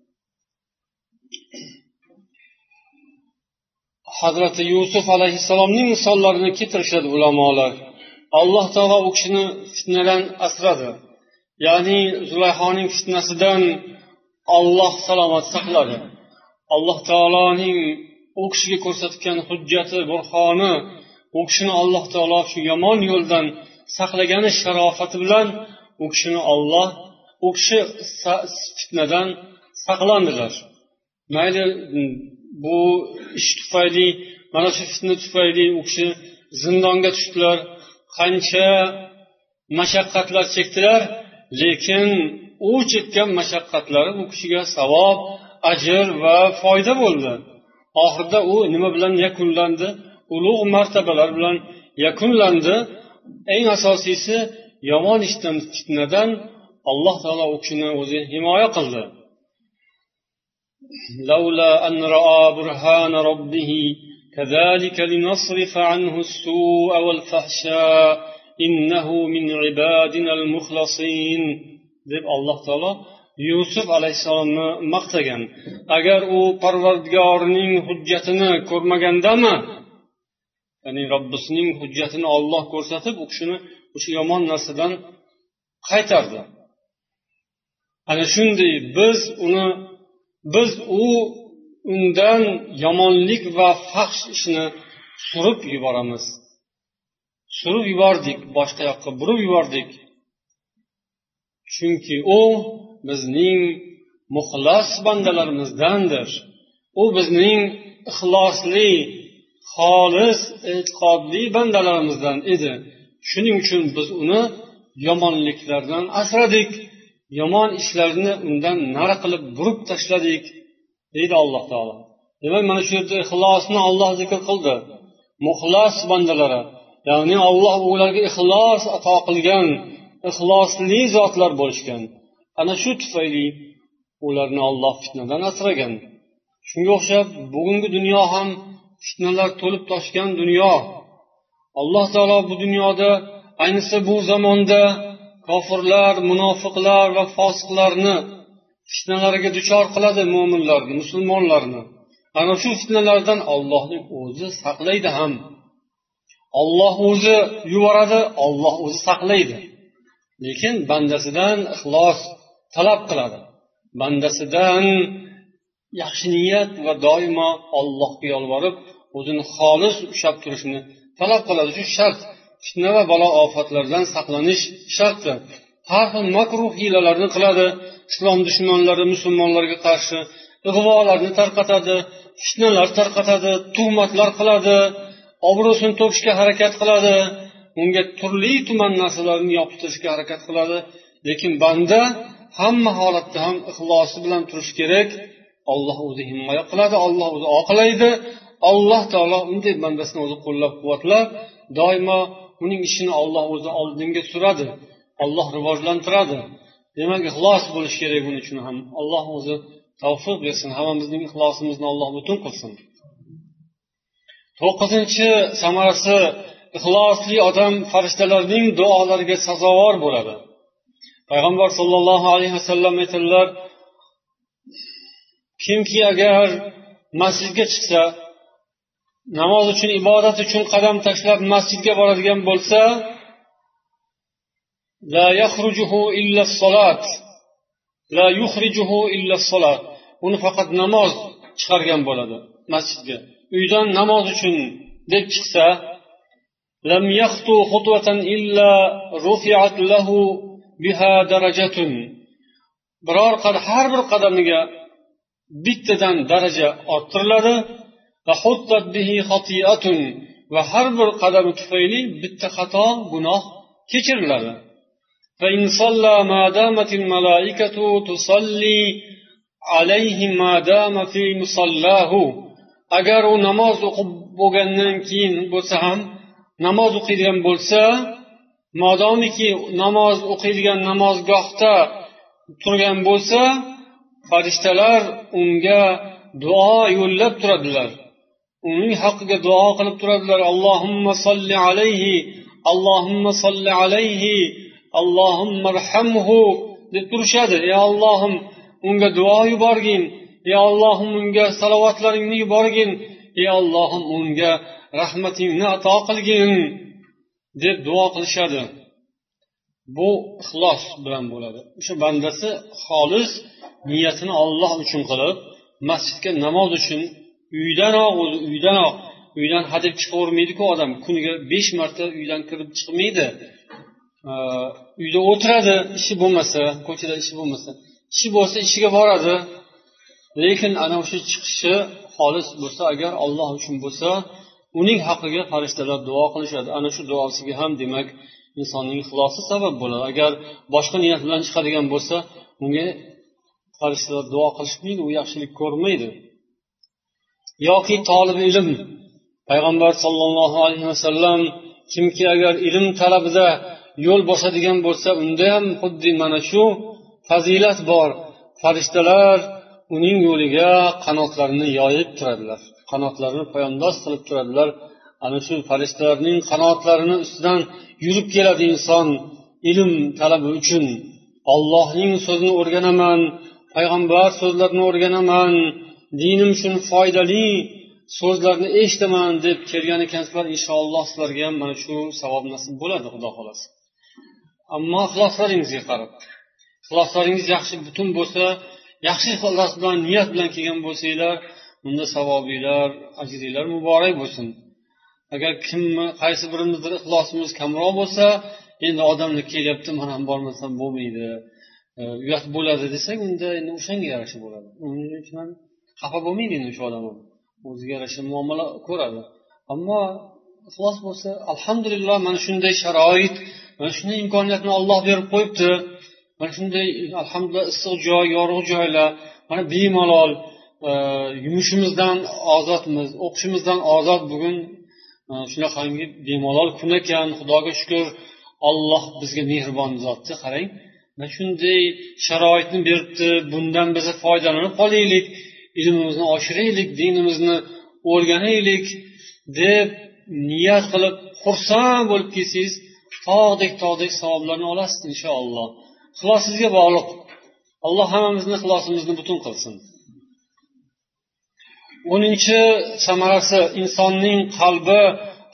Hazrati Yusuf alayhissalomning misollarini keltirishadi ulamolar. Alloh taolo u kishini fitnadan asradi. Ya'ni Zulayhoning fitnasidan Alloh salomat saqladi. Alloh taoloning u kishiga ko'rsatgan hujjati, burhoni, u kishini Alloh taolo shu yomon yo'ldan saqlagani sharofati bilan u kishini Alloh u kishi fitnadan saqlandilar. Mayli bu ish tufayli, mana shu fitna tufayli u kishi zindonga tushdilar, qancha mashaqqatlar chekdilar, lekin u chekkan mashaqqatlari u kishiga savob, ajr va foyda bo'ldi. Oxirida u nima bilan yakunlandi? Ulug' martabalar bilan yakunlandi. Eng asosiysi yomon ishdan, fitnadan Alloh taolo u kishini o'zi himoya qildi. Laula an ra'a burhana rabbih kadhalika linasrifa anhu as-su'a wal fahsha innahu min ibadina al-mukhlasin deb Alloh taolo Yusuf alayhisalomni maqtagan. Agar u Parvardigorining hujjatini ko'rmagandami, ya'ni Robbisining hujjatini Alloh ko'rsatib, u kishini o'sha yomon narsadan qaytardi. Ana shunday biz uni biz u undan yomonlik va fahsh ishni surib yuboramiz. Surib yubordik, boshqa yoqqa burib yubordik. Chunki u bizning muxlas bandalarimizdandir. U bizning ixlosli, xolis, e'tiqodli bandalarimizdan edi. Shuning uchun biz uni yomonliklardan asradik. Yomon ishlarni undan nari qilib burib tashladik, deydi Alloh taolo. Demak, mana shu yerda ixlosni Alloh zikr qildi. Muxlas bandalari, ya'ni Alloh ularga ixlos ato qilgan, ixlosli zotlar bo'lishgan. Ana shu tufayli ularni Alloh fitnadan asragan. Shunga o'xshab bugungi dunyo ham fitnalar to'lib toshgan dunyo. Alloh taolo bu dunyoda, ayniqsa bu zamonda kofirlar, munofiqlar va fosiqlarni fitnalariga duchor qiladi mo'minlarni, musulmonlarni. Ana shu fitnalardan Allohning o'zi saqlaydi ham. Alloh o'zi yuboradi, Alloh o'zi saqlaydi. Lekin bandasidan ixlos talab qiladi. Bandasidan yaxshi niyat va doimo Allohga yolvorib, o'zini xolis ushlab turishni talab qiladi. Shu shart. Fitna va balo ofatlardan saqlanish shartdir. Har xil makruh hiylalarni qiladi. Islom dushmanlari musulmonlarga qarshi ig'volarni tarqatadi, fitnalar tarqatadi, tuhmatlar qiladi, obro'sini to'kishga harakat qiladi, unga turli tuman narsalarni yopishtirishga harakat qiladi. Lekin banda hamma holatda ham ixlosi bilan turishi kerak. Alloh o'zi himoya qiladi, Alloh o'zi oqlaydi. Alloh taolo unday bandasini o'zi qo'llab-quvvatlab, doimo uning ishini Alloh o'zi oldinga suradi. Alloh rivojlantiradi. Demak, ixlos bo'lish kerak buning uchun ham. Alloh o'zi tavfiq bersin, hammamizning ixlosimizni Alloh butun qilsin. to'qqizinchi samarasi, ixlosli odam farishtalarning duolariga sazovor bo'ladi. Payg'ambar sollallohu alayhi vasallam aytadilar, kimki agar masjidga chiqsa, namoz uchun, ibodat uchun qadam tashlab masjidga boradigan bo'lsa, la yakhrujuhu illa as-salat, la yukhrijuhu illa as-salat. Uni faqat namoz chiqargan bo'ladi masjidga. Uydan namoz uchun deb chiqsa, lam yaqtu khutwatan illa rufi'at lahu biha darajatun. Biror qadam, har bir qadamiga bittadan daraja orttiriladi. Va huttat bihi xati'atun, va har bir qadami tufayli bitta xato, gunoh kechiriladi. Fa in salla ma damatil malaikatu tusalli alayhi ma dama fi musallahu. Agar u namoz o'qib bo'lgandan keyin bo'lsa ham, namoz o'qiydigan bo'lsa, modomiki namoz o'qiydigan namozgohda turgan bo'lsa, farishtalar unga duo yo'llab turadilar. Uning haqqiga duo qilib turadilar. Allohumma solli alayhi, Allohumma solli alayhi, Allohumma arhamhu deb turishadi. Ey Allohim, unga duo yuborgin. Ey Allohim, unga salovatlaringni yuborgin. Ey Allohim, unga rahmatingni ato qilgin deb duo qilishadi. Bu ixlos bilan bo'ladi. O'sha bandasi xolis niyatini Alloh uchun qilib, masjidga namoz uchun uydanoq o'zi uydanoq uydan hadeb chiqavermaydi-ku odam. Kuniga besh marta uydan kirib chiqmaydi. Uyda o'tiradi, ishi bo'lmasa, ko'chada ishi bo'lmasa, ishi bo'lsa ishiga boradi. Lekin ana o'sha chiqishi xolis bo'lsa, agar Alloh uchun bo'lsa, uning haqqiga farishtalar duo qilishadi. Ana shu duosiga ham demak insonning ixlosi sabab bo'ladi. Agar boshqa niyat bilan chiqadigan bo'lsa, unga farishtalar duo qilishmaydi, u yaxshilik ko'rmaydi. Yoki talib ilm, payg'ambar sollallohu alayhi vasallam kimki agar ilm talabida yo'l bosadigan bo'lsa, unda ham xuddi mana shu fazilat bor. Farishtalar uning yo'liga qanotlarini yoyib turadilar, qanotlarini poyandoz qilib turadilar. Ana shu farishtalarning qanotlarini ustidan yurib keladi inson ilm talabi uchun. Allohning so'zini o'rganaman, payg'ambar so'zlarini o'rganaman, dinim uchun foydali so'zlarni eshitaman deb kelgan ekansizlar. Inshaalloh sizlarga ham mana shu savob nasib bo'ladi, Xudo xolasa. Ammo ixloslaringizga qarab, ixloslaringiz yaxshi butun bo'lsa, yaxshi ixlos bilan, niyat bilan kelgan bo'lsanglar, unda savobinglar, ajringlar muborak bo'lsin. Agar kimni qaysi birimizdir ixlosimiz kamroq bo'lsa, endi odamni kelyapti, men ham bormasam bo'lmaydi, uyat bo'ladi desak, unda endi o'shanga yarasha bo'ladi. Uning uchun xafa bo'lmaydi endi o'sha odam ham. O'ziga yarasha muomala ko'radi. Ammo ixlos bo'lsa, alhamdulillah, mana shunday sharoit, mana shunday imkoniyatni Alloh berib qo'yibdi. Mana shunday alhamdulillah issiq joy, yorug' joylar, mana bemalol yumushimizdan ozodmiz, o'qishimizdan ozod. Bugun shunaqangi bemalol kun ekan, Xudoga shukr, Alloh bizga mehribon zotdi. Qarang, mana shunday sharoitni beribdi, bundan biz foydalanib qolaylik, ilmimizni oshiraylik, dinimizni o'rganaylik deb niyat qilib xursand bo'lib kelsangiz, tog'dek tog'dek savoblarni olasiz inshaalloh. Ixlos sizga bog'liq. Alloh hammamizni ixlosimizni butun qilsin. o'ninchi samarasi, insonning qalbi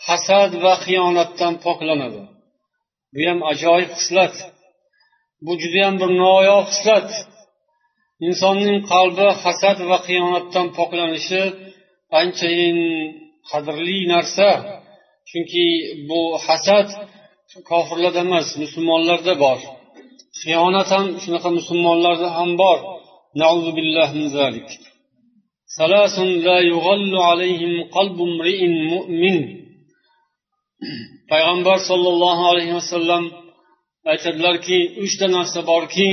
hasad va xiyonatdan poklanadi. Bu ham ajoyib xislat. Bu juda ham bir noyob xislat. Insonning qalbi hasad va xiyonatdan poklanishi anchayin qadrli narsa. Chunki bu hasad kofirlarda emas, musulmonlarda bor. Xiyonat ham shunaqa musulmonlarda ham bor. Na'udzu billahi min zalik. Salasun la yughallu alayhim qalbu imri'in mu'min. Payg'ambar sollallohu alayhi vasallam aytadilarki, uchta narsa borki,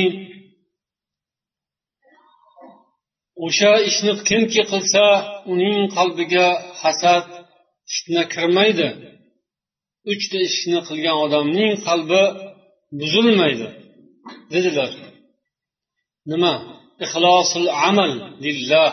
o'sha ishni kimki qilsa, uning qalbiga hasad, fitna kirmaydi. Uchta ishni qilgan odamning qalbi buzilmaydi dedilar. Nima? Ixlosul amal lillah.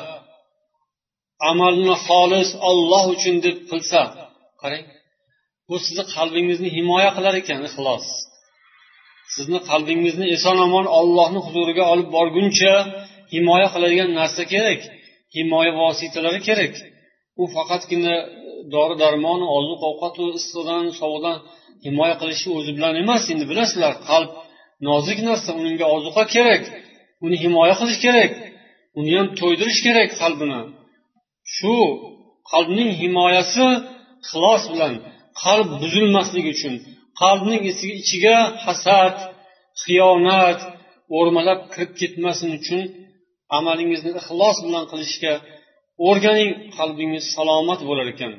Amalni xolis Alloh uchun deb qilsa, qarang, bu sizni qalbingizni himoya qilar ekan, ixlos. Sizni qalbingizni eson-omon Allohning huzuriga olib borguncha himoya qiladigan narsa kerak, himoya vositalari kerak. U faqatgina dori-darmon, oziq-ovqat va issiqdan, sovuqdan himoya qilishi o'zi bilan emas. Endi bilasizlar, qalb nozik narsa, unga ozuqa kerak, uni himoya qilish kerak, uni ham to'ydirish kerak qalbini. Shu qalbning himoyasi ixlos bilan, qalb buzilmasligi uchun, qalbning ichiga hasad, xiyonat o'rmalab kirib ketmasin uchun amalingizni ixlos bilan qilishga o'rganing, qalbingiz salomat bo'lar ekan.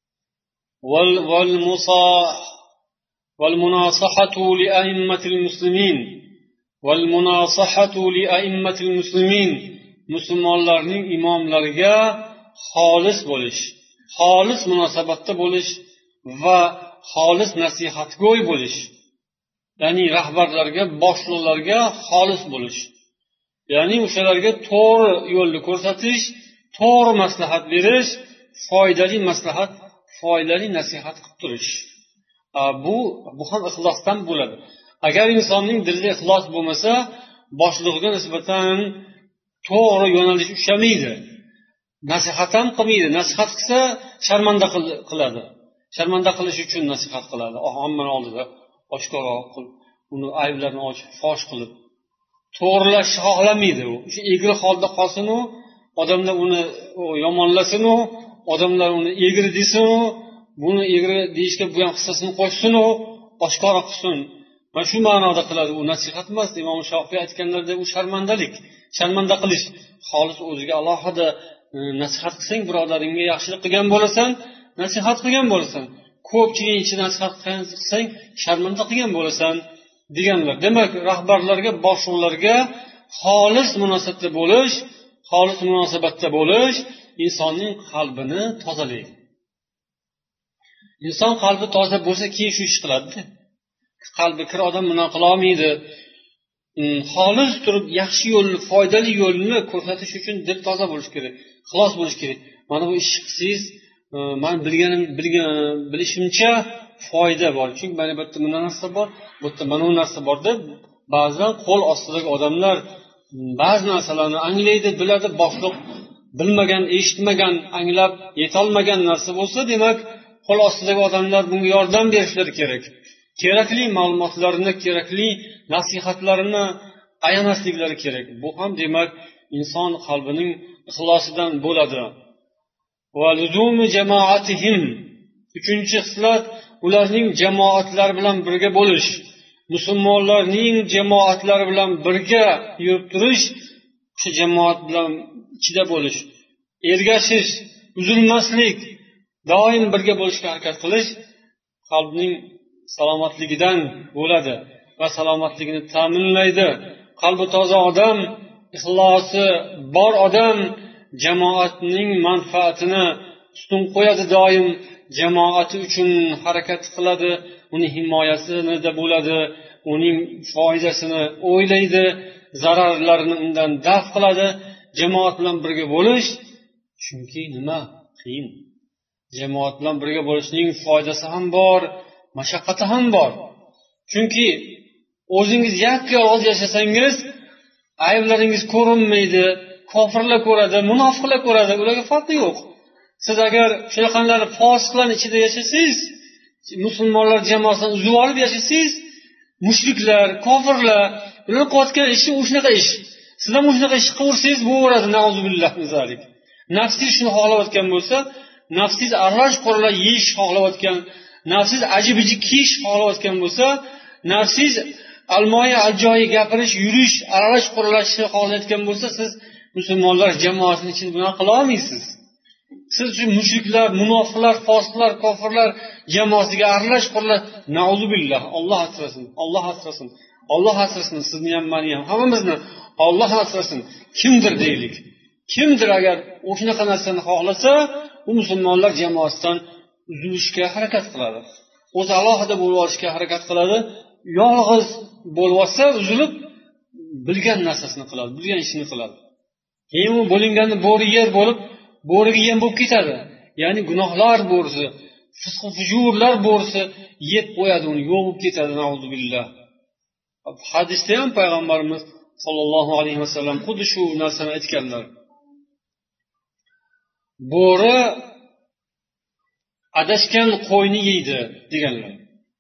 Wal wal musah wal munasahatu li a'immatil muslimin wal munasahatu li a'immatil muslimin. Musulmonlarning imomlariga xolis bo'lish, xolis munosabatda bo'lish va xolis nasihatgo'y bo'lish. Ya'ni rahbarlarga, boshliqlarga xolis bo'lish. Ya'ni o'shalarga to'g'ri yo'lni ko'rsatish, to'g'ri maslahat berish, foydali maslahat, foydali nasihat qilib turish. Bu bu ham ixlosdan bo'ladi. Agar insonning dilida ixlos bo'lmasa, boshlig'iga nisbatan to'g'ri yo'nalish ushlamaydi. Nasihat ham qilmaydi. Nasihat qilsa sharmanda qiladi. Sharmanda qilish uchun nasihat qiladi. Hammaning oldida oshkoroq qilib, uni ayblarini ochib, fosh qilib. To'g'rilashni xohlamaydi u. O'sha egri holda qolsin u, odamlar uni yomonlasin u, odamlar uni egri desin u, buni egri deyishga bu ham hissasini qo'shsin u, oshkora qilsin. Mana shu ma'noda qiladi. U nasihat emas. Imom Shofiy aytganlaridek u sharmandalik, sharmanda qilish. Xolis o'ziga alohida nasihat qilsang, birodaringga yaxshilik qilgan bo'lasan, nasihat qilgan bo'lasan. Ko'pchilik ichida nasihat qilsang, sharmanda qilgan bo'lasan deganlar. Demak, rahbarlarga, boshliqlarga xolis munosabatda bo'lish, xolis munosabatda bo'lish insonning qalbini tozalaydi. Inson qalbi toza bo'lsa, keyin shu ish qiladi. Qalbi kir odam buni qila olmaydi. Xolis turib yaxshi yo'lni, foydali yo'lni ko'rsatish uchun dil toza bo'lish kerak, ixlos bo'lish kerak. Mana bu ish qilsangiz, men bilganim, bilgan bilishimcha foyda bor. Chunki mana bu yerda mana narsa bor, bu yerda mana bu narsa bor deb ba'zan qo'l ostidagi odamlar ba'zi narsalarni anglaydi, biladi, boshliq bilmagan, eshitmagan, anglab yetolmagan narsa bo'lsa, demak, qo'l ostidagi odamlar bunga yordam berishlari kerak. Kerakli ma'lumotlarni, kerakli nasihatlarini ayamasliklari kerak. Bu ham demak inson qalbining ixlosidan bo'ladi. Va luzumi jamoatihim. Uchinchi xislat, ularning jamoatlari bilan birga bo'lish. Musulmonlarning jamoatlari bilan birga yurib turish, shu jamoat bilan ichida bo'lish, ergashish, uzilmaslik, doim birga bo'lishga harakat qilish qalbning salomatligidan bo'ladi va salomatligini ta'minlaydi. Qalbi toza odam, ixlosi bor odam jamoatning manfaatini ustun qo'yadi, doim jamoati uchun harakat qiladi, uni himoyasida bo'ladi, uning foydasini o'ylaydi, zararlarini undan daf qiladi. Jamoat bilan birga bo'lish chunki nima? Qiyin. Jamoat bilan birga bo'lishning foydasi ham bor, mashaqqati ham bor. Chunki o'zingiz yakka-yolg'iz yashasangiz, ayblaringiz ko'rinmaydi, kofirlar ko'radi, munofiqlar ko'radi, ularga farqi yo'q. siz agar shunaqalar fosiqlarning ichida yashasangiz, musulmonlar jamoasidan uzib olib yashasangiz, mushriklar, kofirlar ular qilayotgan ishi o'shunaqa ish. Siz ham o'shunaqa ish qilsangiz bo'laveradi, nauzubillah min zalik. Nafsingiz shuni xohlayotgan bo'lsa, nafsingiz aralash qurala yeyish xohlayotgan, nafsingiz ajib-ajib kiyish xohlayotgan bo'lsa, nafsingiz almoyi ajoyi gapirish, yurish, aralash quralashni xohlayotgan bo'lsa, siz musulmonlar jamoasining ichida buni qila olmaysiz. Siz uchun mushriklar, munofiqlar, fosiqlar, kofirlar jamoasiga aralash quralash, nauzubillah, Alloh asrasin, Alloh asrasin, Alloh asrasin, sizni ham, meni ham, hammamizni Alloh asrasin. Kimdir deylik. Kimdir agar o'shunaqa narsani xohlasa, u musulmonlar jamoasidan uzilishga harakat qiladi. O'zi alohida bo'lib olishga harakat qiladi. Yolg'iz bo'lsa, uzilib bilgan narsasini qiladi, bilgan ishini qiladi. Keyin u bo'linganni bo'ri yer bo'lib, bo'riga yem bo'lib ketadi. Ya'ni gunohlar bo'risi, fisq fujurlar bo'risi yeb qo'yadi, uni yo'q bo'lib ketadi, nauzubillah. Hadisda ham payg'ambarimiz sollallohu alayhi vasallam xuddi shu narsani aytganlar. Bo'ri adashgan qo'yni yeydi deganlar.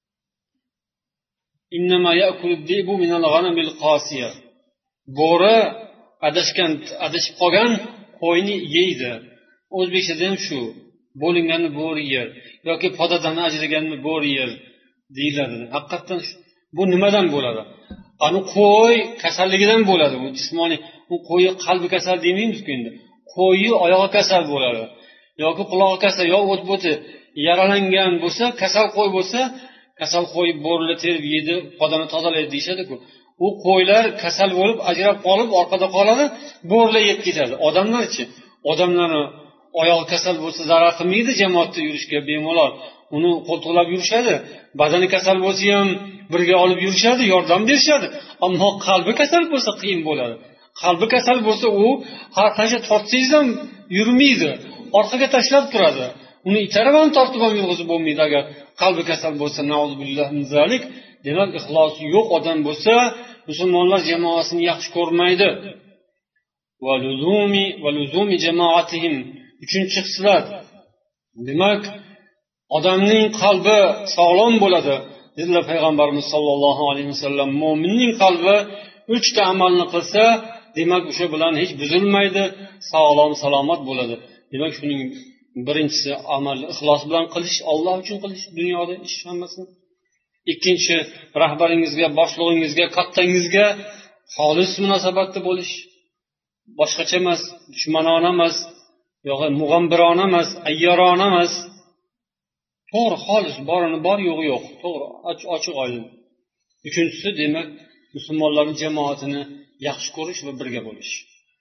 Innama ya'kulu ad-dibu min al-ghanamil qasiya. Bo'ri adashgan, adashib qolgan qo'yni yeydi. O'zbekchada ham shu, bo'linganni bo'ri yer yoki podadan ajraganni bo'ri yer deyiladi. Haqiqatan bu nimadan bo'ladi? Ani qo'y kasalligidan bo'ladi. Bu jismoniy, u qo'yi qalbi kasal demaymiz-ku endi. Qo'yi oyog'i kasal bo'ladi yoki qulog'i kasal, yo o't-bo'ti yaralangan bo'lsa, kasal qo'y bo'lsa, kasal qo'y bo'rilar terib yeydi, podani tozalaydi deyshadi-ku. U qo'ylar kasal bo'lib ajrab qolib orqada qoladi, bo'rilar yeb ketadi. Odamlarchi, odamlarni oyog'i kasal bo'lsa zarar qilmaydi jamoatda yurishga bemalol. Uni qo'ltiqlab yurishadi. Badani kasal bo'lsa ham birga olib yurishadi, yordam berishadi. Ammo qalbi kasal bo'lsa qiyin bo'ladi. Qalbi kasal bo'lsa u har qancha tortsangiz ham yurmaydi, orqaga tashlab turadi. Uni itarib ham tortib ham yurg'izib bo'lmaydi agar qalbi kasal bo'lsa, nauzubillah min zalik. Demak, ixlosi yo'q odam bo'lsa, musulmonlar jamoasini yaxshi ko'rmaydi. Va luzumi va luzumi jamoatihim. Uchinchi xislat. Demak, odamning qalbi sog'lom bo'ladi. Dedilar payg'ambarimiz sollallohu alayhi vasallam, mo'minning qalbi uchta amalni qilsa, demak o'sha bilan hech buzilmaydi, sog'lom, salomat bo'ladi. Demak, shuning birinchisi amal ixlos bilan qilish, Alloh uchun qilish, dunyoda ish hammasini. Ikkinchi, rahbaringizga, boshlig'ingizga, kattangizga xolis munosabatda bo'lish. Boshqacha emas, dushmanona emas, yo'q, mug'ambirona emas, ayyorona emas. To'g'ri, xolis, borini bor, yo'g'i yo'q. To'g'ri, ochiq oydin. Uchinchisi, demak, musulmonlarning jamoatini yaxshi ko'rish va birga bo'lish.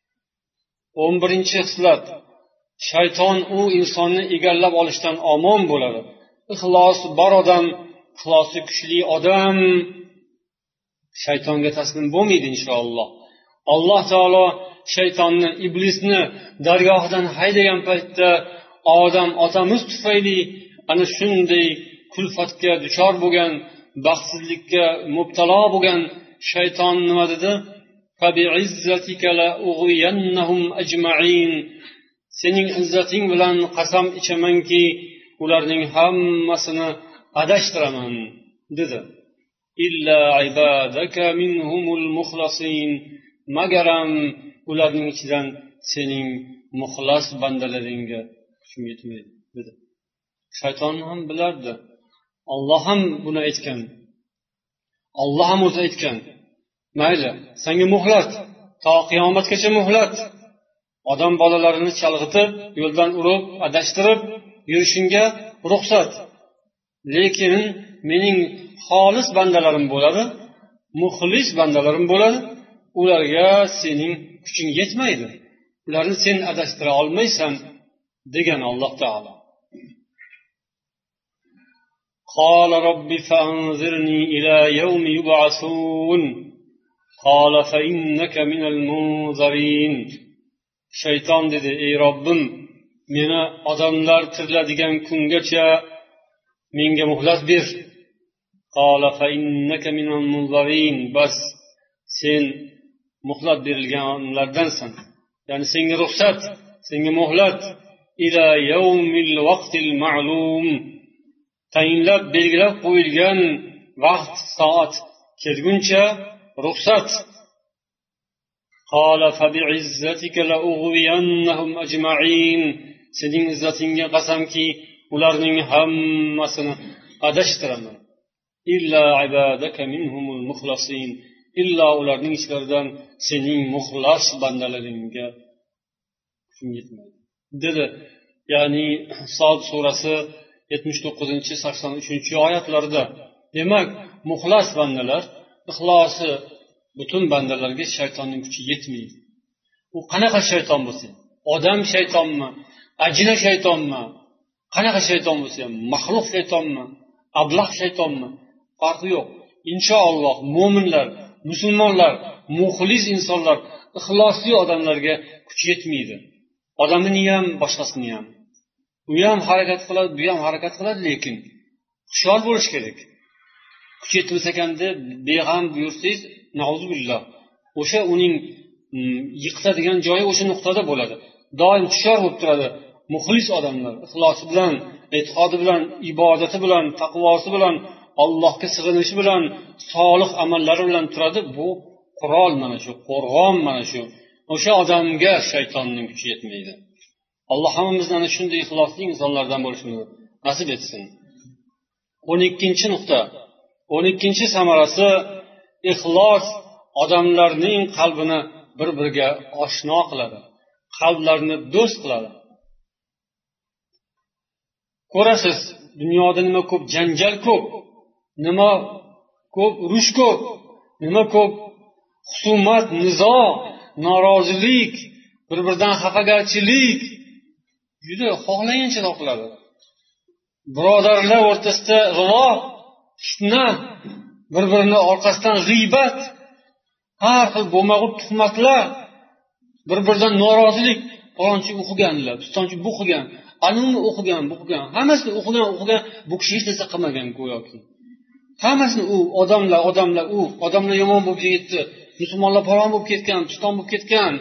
o'n birinchi xislat. Shayton u insonni egallab olishdan omon bo'ladi. Ixlosi bor odam, ixlosi kuchli odam shaytonga taslim bo'lmaydi inshaalloh. Alloh taolo shaytonni, iblisni dargohidan haydagan paytda odam otamiz tufayli ana shunday kulfatga duchor bo'lgan, baxtsizlikka mubtalo bo'lgan shayton nima dedi? Fabi'izzatika la ughwiyannahum ajma'in. Sening izzating bilan qasam ichamanki, ularning hammasini adashtiraman dedi. Illa ibadaka minhumul mukhlasin. Magaram ularning ichidan sening muxlas bandalaringga kuchim yetmaydi dedi. Shayton ham bilardi. Alloh ham buni aytgan. Alloh ham o'zi aytgan. Mayli, senga muhlat, to qiyomatgacha muhlat. Odam bolalarini chalg'itib, yo'ldan urib, adashtirib yurishingga ruxsat. Lekin mening xolis bandalarim bo'ladi, muxlis bandalarim bo'ladi. Ularga sening kuching yetmaydi. Ularni sen adashtira olmaysan degan Alloh taolo. قال رب فأنظرني إلى يوم يبعثون قال فإنك من المنظرين. Shayton dedi, ey Robbim, meni odamlar tiriladigan kungacha menga muhlat ber. قال فإنك من المنظرين. Bas sen muhlat berilganlardansan. Ya'ni senga ruxsat, senga muhlat. ila yawmil vaqtil ma'lum, tayinlab belgilab qo'yilgan vaqt soat kelguncha ruxsat. qala fa bi'izzatika la ughwiyannahum ajma'in, sening izzatingga qasamki ularning hammasini adashtiraman. illa ibadaka minhumul mukhlasin, illa ularning ichlaridan sening muxlas bandalaringga kuchim yetmaydi dedi. Ya'ni Sod surasi yetmish to'qqizinchi sakson uchinchi oyatlarda. Demak, muxlas bandalar, ixlosi butun bandalarga shaytonning kuchi yetmaydi. U qanaqa shayton bo'lsa, odam shaytonmi, ajina shaytonmi, qanaqa shayton bo'lsa ham, maxluq shaytonmi, ablah shaytonmi, farqi yo'q. Inshaalloh mo'minlar, musulmonlar, muxlis insonlar, ixlosli odamlarga kuch yetmaydi. Odamini ham, boshqasini ham. U ham harakat qiladi, bu ham harakat qiladi, lekin hushyor bo'lish kerak. Kuch yetmas ekan deb beg'am buyursangiz, nauzubillah, o'sha uning yiqitadigan joyi o'sha nuqtada bo'ladi. Doim hushyor bo'lib turadi. Muxlis odamlar ixlosi bilan, e'tiqodi bilan, ibodati bilan, taqvosi bilan, Allohga sig'inishi bilan, solih amallari bilan turadi. Bu qurol mana shu, qo'rg'on mana shu. O'sha odamga shaytonning kuchi yetmaydi. Alloh hammamizni ana shunday ixlosli insonlardan bo'lishimizni nasib etsin. o'n ikkinchi nuqta, o'n ikkinchi samarasi, ixlos odamlarning qalbini bir-biriga oshno qiladi, qalblarini do'st qiladi. Ko'rasiz, dunyoda nima ko'p janjal ko'p, nima ko'p urush ko'p, nima ko'p husumat, nizo, norozilik, bir-biridan xafagarchilik juda xohlagancha qiladi. Birodarlar o'rtasida g'ilo, fitna, bir-birini orqasidan g'iybat, har xil bo'lmag'ur tuhmatlar, bir-biridan norozilik. Falonchi o'qiganlar, pistonchi bu qilgan, anuni o'qigan, bu qilgan, hammasini o'qigan, o'qigan, bu kishi hech narsa qilmagan go'yoki. Hammasini u odamlar, odamlar u, odamlar yomon bo'lib ketdi, musulmonlar falon bo'lib ketgan, piston bo'lib ketgan.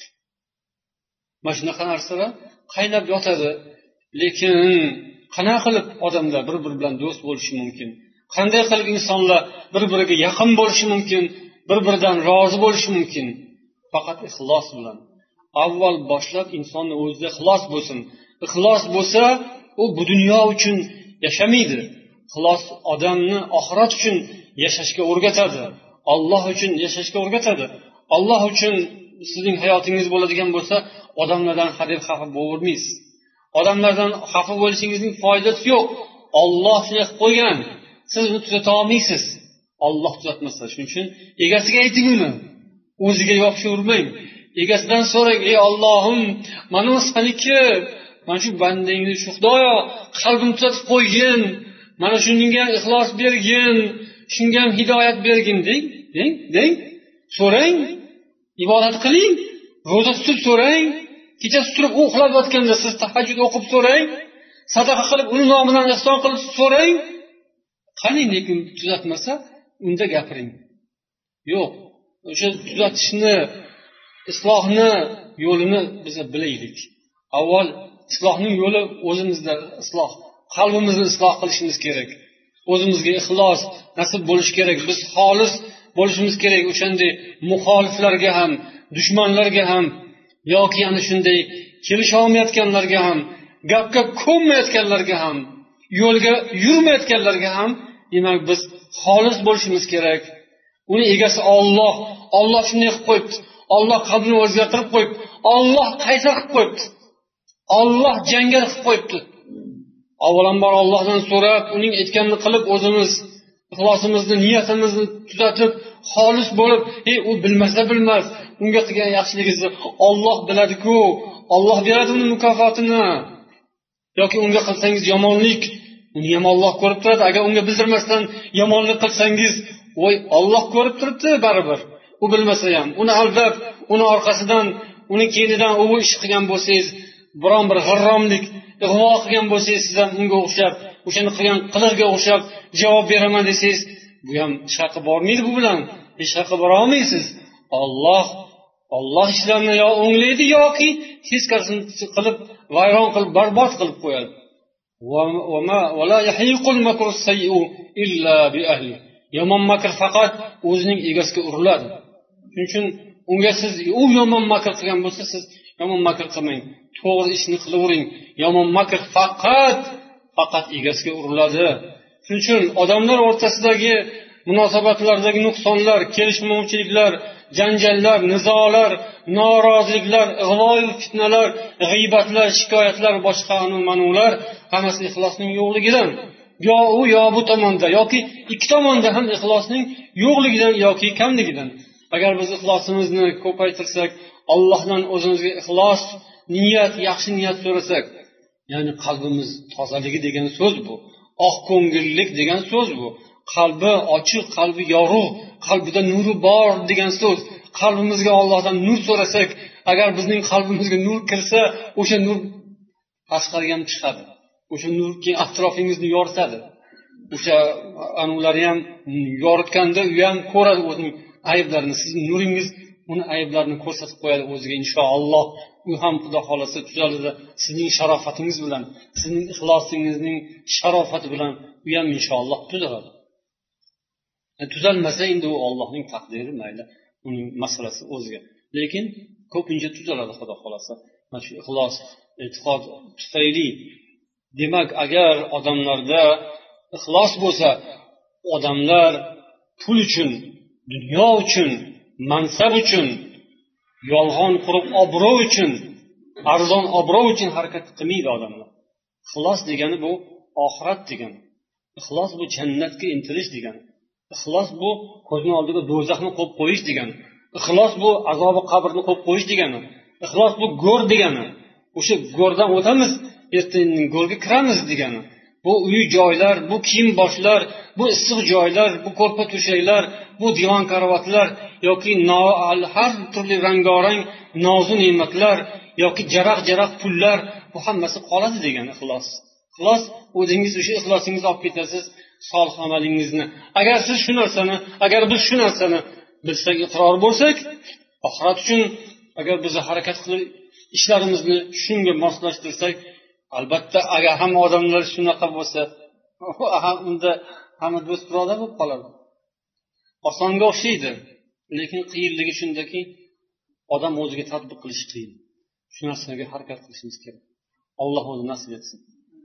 Mana shunaqa narsalar qaynab yotadi. Lekin qanaqa qilib odamlar bir-biri bilan do'st bo'lishi mumkin? Qanday qilib insonlar bir-biriga yaqin bo'lishi mumkin? Bir-biridan rozi bo'lishi mumkin? Faqat ixlos bilan. Avval boshlab insonning o'zida ixlos bo'lsin. Ixlos bo'lsa, u bu dunyo uchun yashamaydi. Ixlos odamni oxirat uchun yashashga o'rgatadi. Alloh uchun yashashga o'rgatadi. Alloh uchun sizning hayotingiz bo'ladigan bo'lsa, odamlardan hadeb xafa bo'lmaysiz. Odamlardan xafa bo'lishingizning foydasi yo'q. Alloh shunday qilib qo'ygan. Siz uni tuzata olmaysiz. Alloh tuzatmasa, shuning uchun egasiga ayting uni. O'ziga yopishavermang. Egasidan so'rang, ey Allohim, mana bu saniki, mana shu bandangni shu Xudoyo qalbimni tuzatib qo'ygin. Mana shunga ixlos bergin, shunga ham hidoyat bergin deng, deng, deng. So'rang, ibodat qiling, ro'za tutib so'rang, kechasi turib uxlab yotganda siz tahajjud o'qib so'rang, sadaqa qilib uni nomidan ihson qilib so'rang. Qani, lekin tuzatmasa, unda gapiring. Yo'q, o'sha tuzatishni, islohni yo'lini biz bilaylik. Avval islohning yo'li o'zimizda isloh, qalbimizni isloh qilishimiz kerak. O'zimizga ixlos nasib bo'lish kerak. Biz xolis bo'lishimiz kerak. O'shanday muxoliflarga ham, dushmanlarga ham, yoki ana shunday kelisha olmayotganlarga ham, gapga ko'nmayotganlarga ham, yo'lga yurmayotganlarga ham, demak biz xolis bo'lishimiz kerak. Uni egasi Alloh. Alloh shunday qilib qo'yibdi. Alloh qalbini o'zgartirib qo'yibdi. Alloh qaysar qilib qo'yibdi. Alloh jangal qilib qo'yibdi. Avvalambor Allohdan so'rab, uning aytganini qilib, o'zimiz ixlosimizni, niyatimizni tuzatib, xolis bo'lib, ey u bilmasa bilmas, unga qilgan yaxshiligingizni Alloh biladi-ku, Alloh beradi uni mukofotini. Yoki unga qilsangiz yomonlik, uni ham Alloh ko'rib turadi. Agar unga bildirmasdan yomonlik qilsangiz, voy Alloh ko'rib turibdi baribir. U bilmasa ham, uni aldab, uni orqasidan, uni keynidan u ish qilgan bo'lsangiz, biron bir g'irromlik, ig'vo qilgan bo'lsangiz, siz ham unga o'xshab, o'shani qilgan qiliqga o'xshab javob beraman desangiz, bu ham hech haqqi bormaydi bu bilan. Hech haqqi bora olmaysiz. Alloh Alloh ishlarni yo o'nglaydi yoki teskarisini qilib vayron qilib barbod qilib qo'yadi. Yomon makr faqat o'zining egasiga uriladi. Shuning uchun unga siz u yomon makr qilgan bo'lsa, siz yomon makr qilmang, to'g'ri ishni qilavering. Yomon makr faqat faqat egasiga uriladi. Shuning uchun odamlar o'rtasidagi munosabatlardagi nuqsonlar, kelishmovchiliklar, janjallar, nizolar, noroziliklar, ig'vo-yu fitnalar, g'iybatlar, shikoyatlar, boshqa anu-manular hammasi ixlosning yo'qligidan, yo u yo bu tomonda yoki ikki tomonda ham ixlosning yo'qligidan yoki kamligidan. Agar biz ixlosimizni ko'paytirsak, Allohdan o'zimizga ixlos, niyat, yaxshi niyat so'rasak, ya'ni qalbimiz tozaligi degan so'z bu. Oq ko'ngillik degan so'z bu. Qalbi ochiq, qalbi yorug', qalbida nuri bor degan so'z. Qalbimizga Allohdan nur so'rasak, agar bizning qalbimizga nur kirsa, o'sha nur tashqariga ham chiqadi. O'sha nur keyin atrofingizni yoritadi. O'sha anulari ham yoritganda u ham ko'radi o'zining ayblarini. Sizning nuringiz uni ayblarini ko'rsatib qo'yadi o'ziga, inshaalloh. U ham xudo xolasa tuzaladi. Sizning sharofatingiz bilan, sizning ixlosingizning sharofati bilan u ham inshaalloh tuzaladi. Tuzalmasa endi u Allohning taqdiri, mayli, uning masalasi o'ziga. Lekin ko'pincha tuzaladi xudo xolasa. Mana shu ixlos, e'tiqod tufayli. Demak, agar odamlarda ixlos bo'lsa, odamlar pul uchun, dunyo uchun, mansab uchun, yolg'on qurib obro' uchun, arzon obro' uchun harakat qilmaydi odamlar. Ixlos degani bu oxirat degani. Ixlos bu jannatga intilish degani. Ixlos bu ko'zning oldiga do'zaxni qo'yib qo'yish degani. Ixlos bu azobi qabrni qo'yib qo'yish degani. Ixlos bu go'r degani. O'sha go'rdan o'tamiz, ertaning go'rga kiramiz degani. Bu uy joylar, bu kiyim boshlar, bu issiq joylar, bu ko'rpa to'shaklar, bu divan karavotlar yoki har turli rang-barang nozu ne'matlar yoki jaraq-jaraq pullar, bu hammasi qoladi degani ixlos. Ixlos o'zingiz o'sha ixlosingizni olib ketasiz, solih amalingizni. Agar siz shu narsani, agar biz shu narsani bilsak, iqror bo'lsak, oxirat uchun agar biz harakat qilib ishlarimizni shunga moslashtirsak, albatta agar hamma odamlar shunaqa bo'lsa, unda hamma do'st birodar bo'lib qoladi. Osonga o'xshaydi, lekin qiyinligi shundaki, odam o'ziga tatbiq qilish qiyin. Shu narsaga harakat qilishimiz kerak. Alloh o'zi nasib etsin.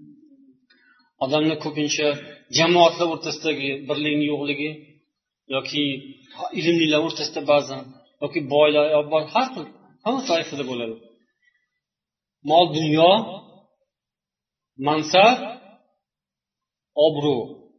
Odamlar ko'pincha jamoatlar o'rtasidagi birlikning yo'qligi yoki ilmlilar o'rtasida ba'zan yoki boylar, boy har xil hamma toifada bo'ladi. Mol dunyo, mansab, obro'.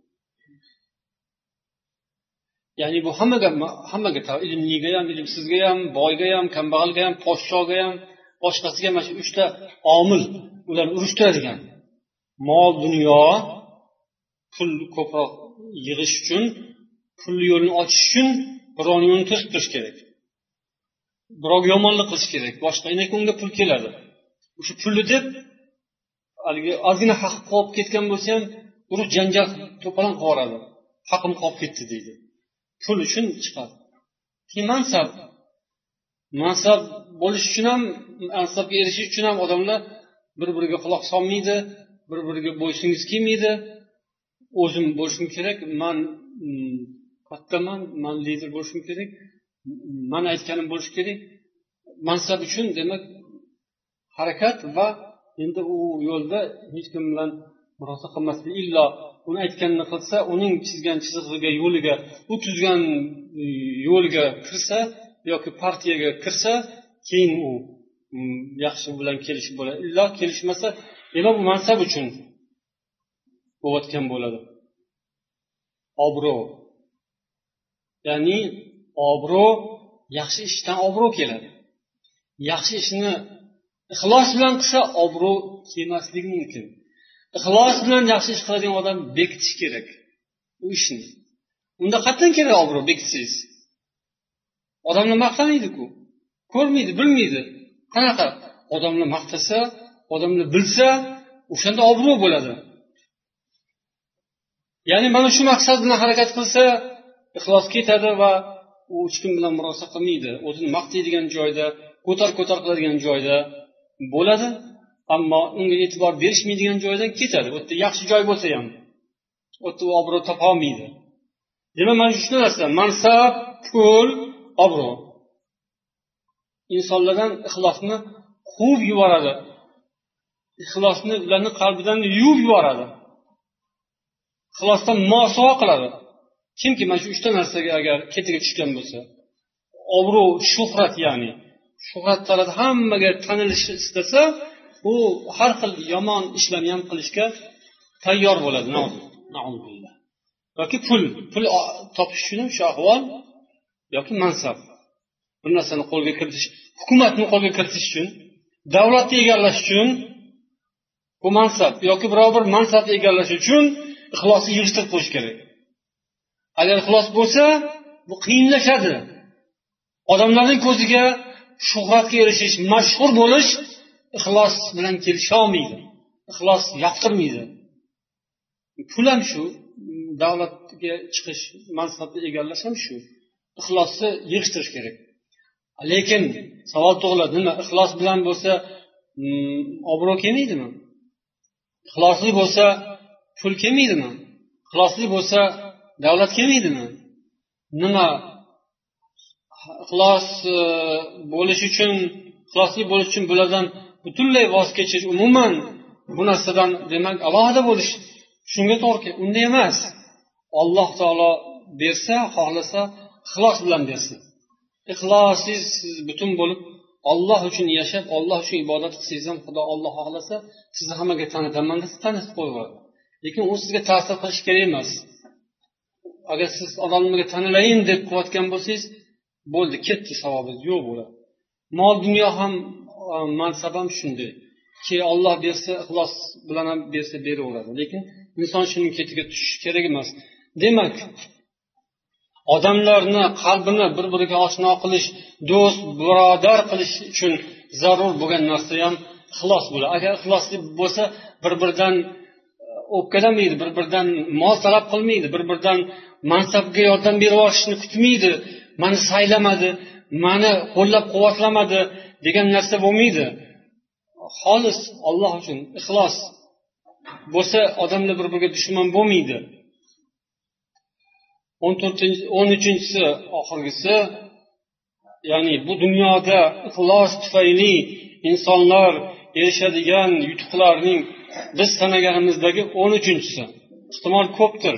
Ya'ni bu hammaga hammaga ilmliga ham, ilmsizga ham, boyga ham, kambag'alga ham, podshoga ham, boshqasiga mana shu uchta omil ularni urushtiradigan. Mol dunyo, pul ko'proq yig'ish uchun, pul yo'lini ochish uchun biron yo'lni to'sib turish kerak. Birovga yomonlik qilish kerak. Boshqa endi unga pul keladi. O'sha pulni deb haligi ozgina haq qolib ketgan bo'lsa ham, urush janjal to'polon qilib, haqim qolib ketdi deydi. Pul uchun chiqadi. Keyin mansab. Mansab bo'lish uchun ham, mansabga erishish uchun ham odamlar bir-biriga quloq solmaydi, bir-biriga bo'ysungiz kelmaydi. O'zim bo'lishim kerak, men kattaman, men lider bo'lishim kerak, men aytganim bo'lish kerak. Mansab uchun demak harakat va endi u yo'lda hech kim bilan murosa qilmaslik, illo uni aytganini qilsa, uning chizgan chizig'iga, yo'liga, u tuzgan yo'lga kirsa yoki partiyaga kirsa, keyin u yaxshi bilan kelishib bo'ladi. Illo kelishmasa, demak bu mansab uchun bo'layotgan bo'ladi. Obro'. Ya'ni obro' yaxshi ishdan obro' keladi. Yaxshi ishni ixlos bilan qilsa, obro' kelmasligi mumkin. Ixlos bilan yaxshi ish qiladigan odam bekitish kerak u ishni. Unda qatdan keladi obro' bekitsangiz? Odamlar maqtanmaydi-ku. Ko'rmaydi, bilmaydi. Qanaqa? Odamlar maqtasa, odamlar bilsa, o'shanda obro' bo'ladi. Ya'ni mana shu maqsad bilan harakat qilsa, ixlos ketadi va u uch kun bilan murosa qilmaydi, o'zini maqtaydigan joyda, ko'tar ko'tar qiladigan joyda bo'ladi, ammo unga e'tibor berishmaydigan joydan ketadi. U yerda yaxshi joy bo'lsa ham u yerda obro' topa olmaydi. Demak, mana shu narsa, mansab, pul, obro' insonlardan ixlosni quvib yuboradi. Ixlosni ularni qalbidan yuvib yuboradi. Ixlosdan mosuvo qiladi. Kimki mana shu uchta narsaga agar ketiga tushgan bo'lsa, obro', shuhrat, ya'ni shuhrat talab hammaga tanilishni istasa, u har xil yomon ishlarni ham qilishga tayyor bo'ladi. Na'udbillah. yoki pul, pul topish uchun shu ahvol yoki mansab. Bir narsani qo'lga kiritish, hukumatni qo'lga kiritish uchun, davlatni egallash uchun bu mansab yoki biror bir mansabni egallash uchun ixlosni yig'ishtirib qo'yish kerak. Agar ixlos bo'lsa, bu qiyinlashadi. Odamlarning ko'ziga shuhratga erishish, mashhur bo'lish ixlos bilan kelisha olmaydi. Ixlos yoqtirmaydi. Pul ham shu, davlatga chiqish, mansabni egallash ham shu. Ixlosni yig'ishtirish kerak. Lekin savol tug'iladi, nima ixlos bilan bo'lsa, obro' kelmaydimi? Ixlosli bo'lsa, pul kelmaydimi? Ixlosli bo'lsa, davlat kelmaydimi? Nima ixlos bo'lish uchun, ixlosli bo'lish uchun bulardan butunlay voz kechish, umuman bu narsadan demak alohida bo'lish shunga to'g'ri. Unday emas. Alloh taolo bersa, xohlasa ixlos bilan bersin. Ixlossiz siz butun bo'lib Alloh uchun yashab, Alloh uchun ibodat qilsangiz ham, Xudo Alloh xohlasa sizni hammaga tanitaman deb tanitib qo'yadi. Lekin u sizga ta'sir qilish kerak emas. Agar siz odamlarga tanilayin deb qilayotgan bo'lsangiz, bo'ldi, ketdi savobingiz yo'q bo'ladi. Mol dunyo ham, mansab ham shunday. Ki Alloh bersa, ixlos bilan ham bersa beraveradi. Lekin inson shuning ketiga tushishi kerak emas. Demak, odamlarni qalbini bir-biriga oshno qilish, do'st, birodar qilish uchun zarur bo'lgan narsa ham ixlos bo'ladi. Agar ixlosli bo'lsa, bir-biridan o'pkalamaydi, bir-biridan mol talab qilmaydi, bir-biridan mansabga yordam berib olishni kutmaydi, meni saylamadi, meni qo'llab-quvvatlamadi degan narsa bo'lmaydi. Xolis Alloh uchun ixlos bo'lsa, odamlar bir-biriga dushman bo'lmaydi. o'n uchinchisi oxirgisi, ya'ni bu dunyoda ixlos tufayli insonlar erishadigan yutuqlarning biz sanaganimizdagi o'n uchinchisi, ehtimol ko'pdir.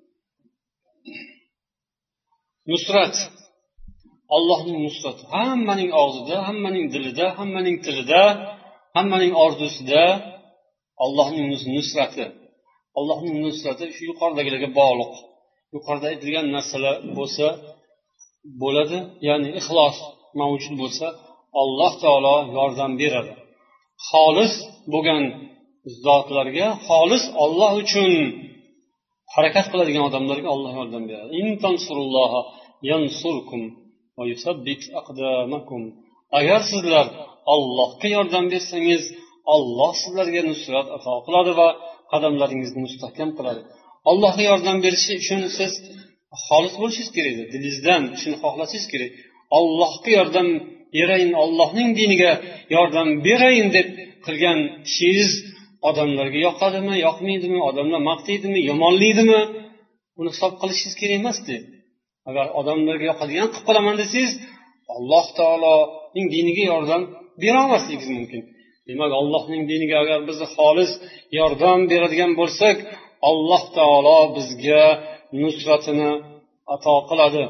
Nusrat. Allohning nusrati. Hammaning og'zida, hammaning dilida, hammaning tilida, hammaning orzusida Allohning nusrati. Allohning nusrati shu yuqoridagilarga bog'liq. Yuqorida aytilgan narsalar bo'lsa bo'ladi, ya'ni ixlos mavjud bo'lsa, Alloh taolo yordam beradi. Xolis bo'lgan zotlarga, xolis Alloh uchun harakat qiladigan odamlarga Alloh yordam beradi. In tansurulloha yansurkum va yusabbit aqdamakum. Agar sizlar Allohga yordam bersangiz, Alloh sizlarga nusrat ato qiladi va qadamlaringizni mustahkam qiladi. Allohga yordam berish uchun siz xolis bo'lishingiz kerak edi. Dilingizdan shuni xohlashingiz kerak. Allohga yordam berayin, Allohning diniga yordam berayin deb qilgan ishingiz odamlarga yoqadimi, yoqmaydimi, odamlar maqtaydimi, yomonlaydimi, uni hisob qilishingiz kerak emasdi. Agar odamlarga yoqadigan qilib qolaman desangiz, Alloh taoloning diniga yordam bera olmasligingiz mumkin. Demak, Allohning diniga agar biz xolis yordam beradigan bo'lsak, Alloh taolo bizga nusratini ato qiladi.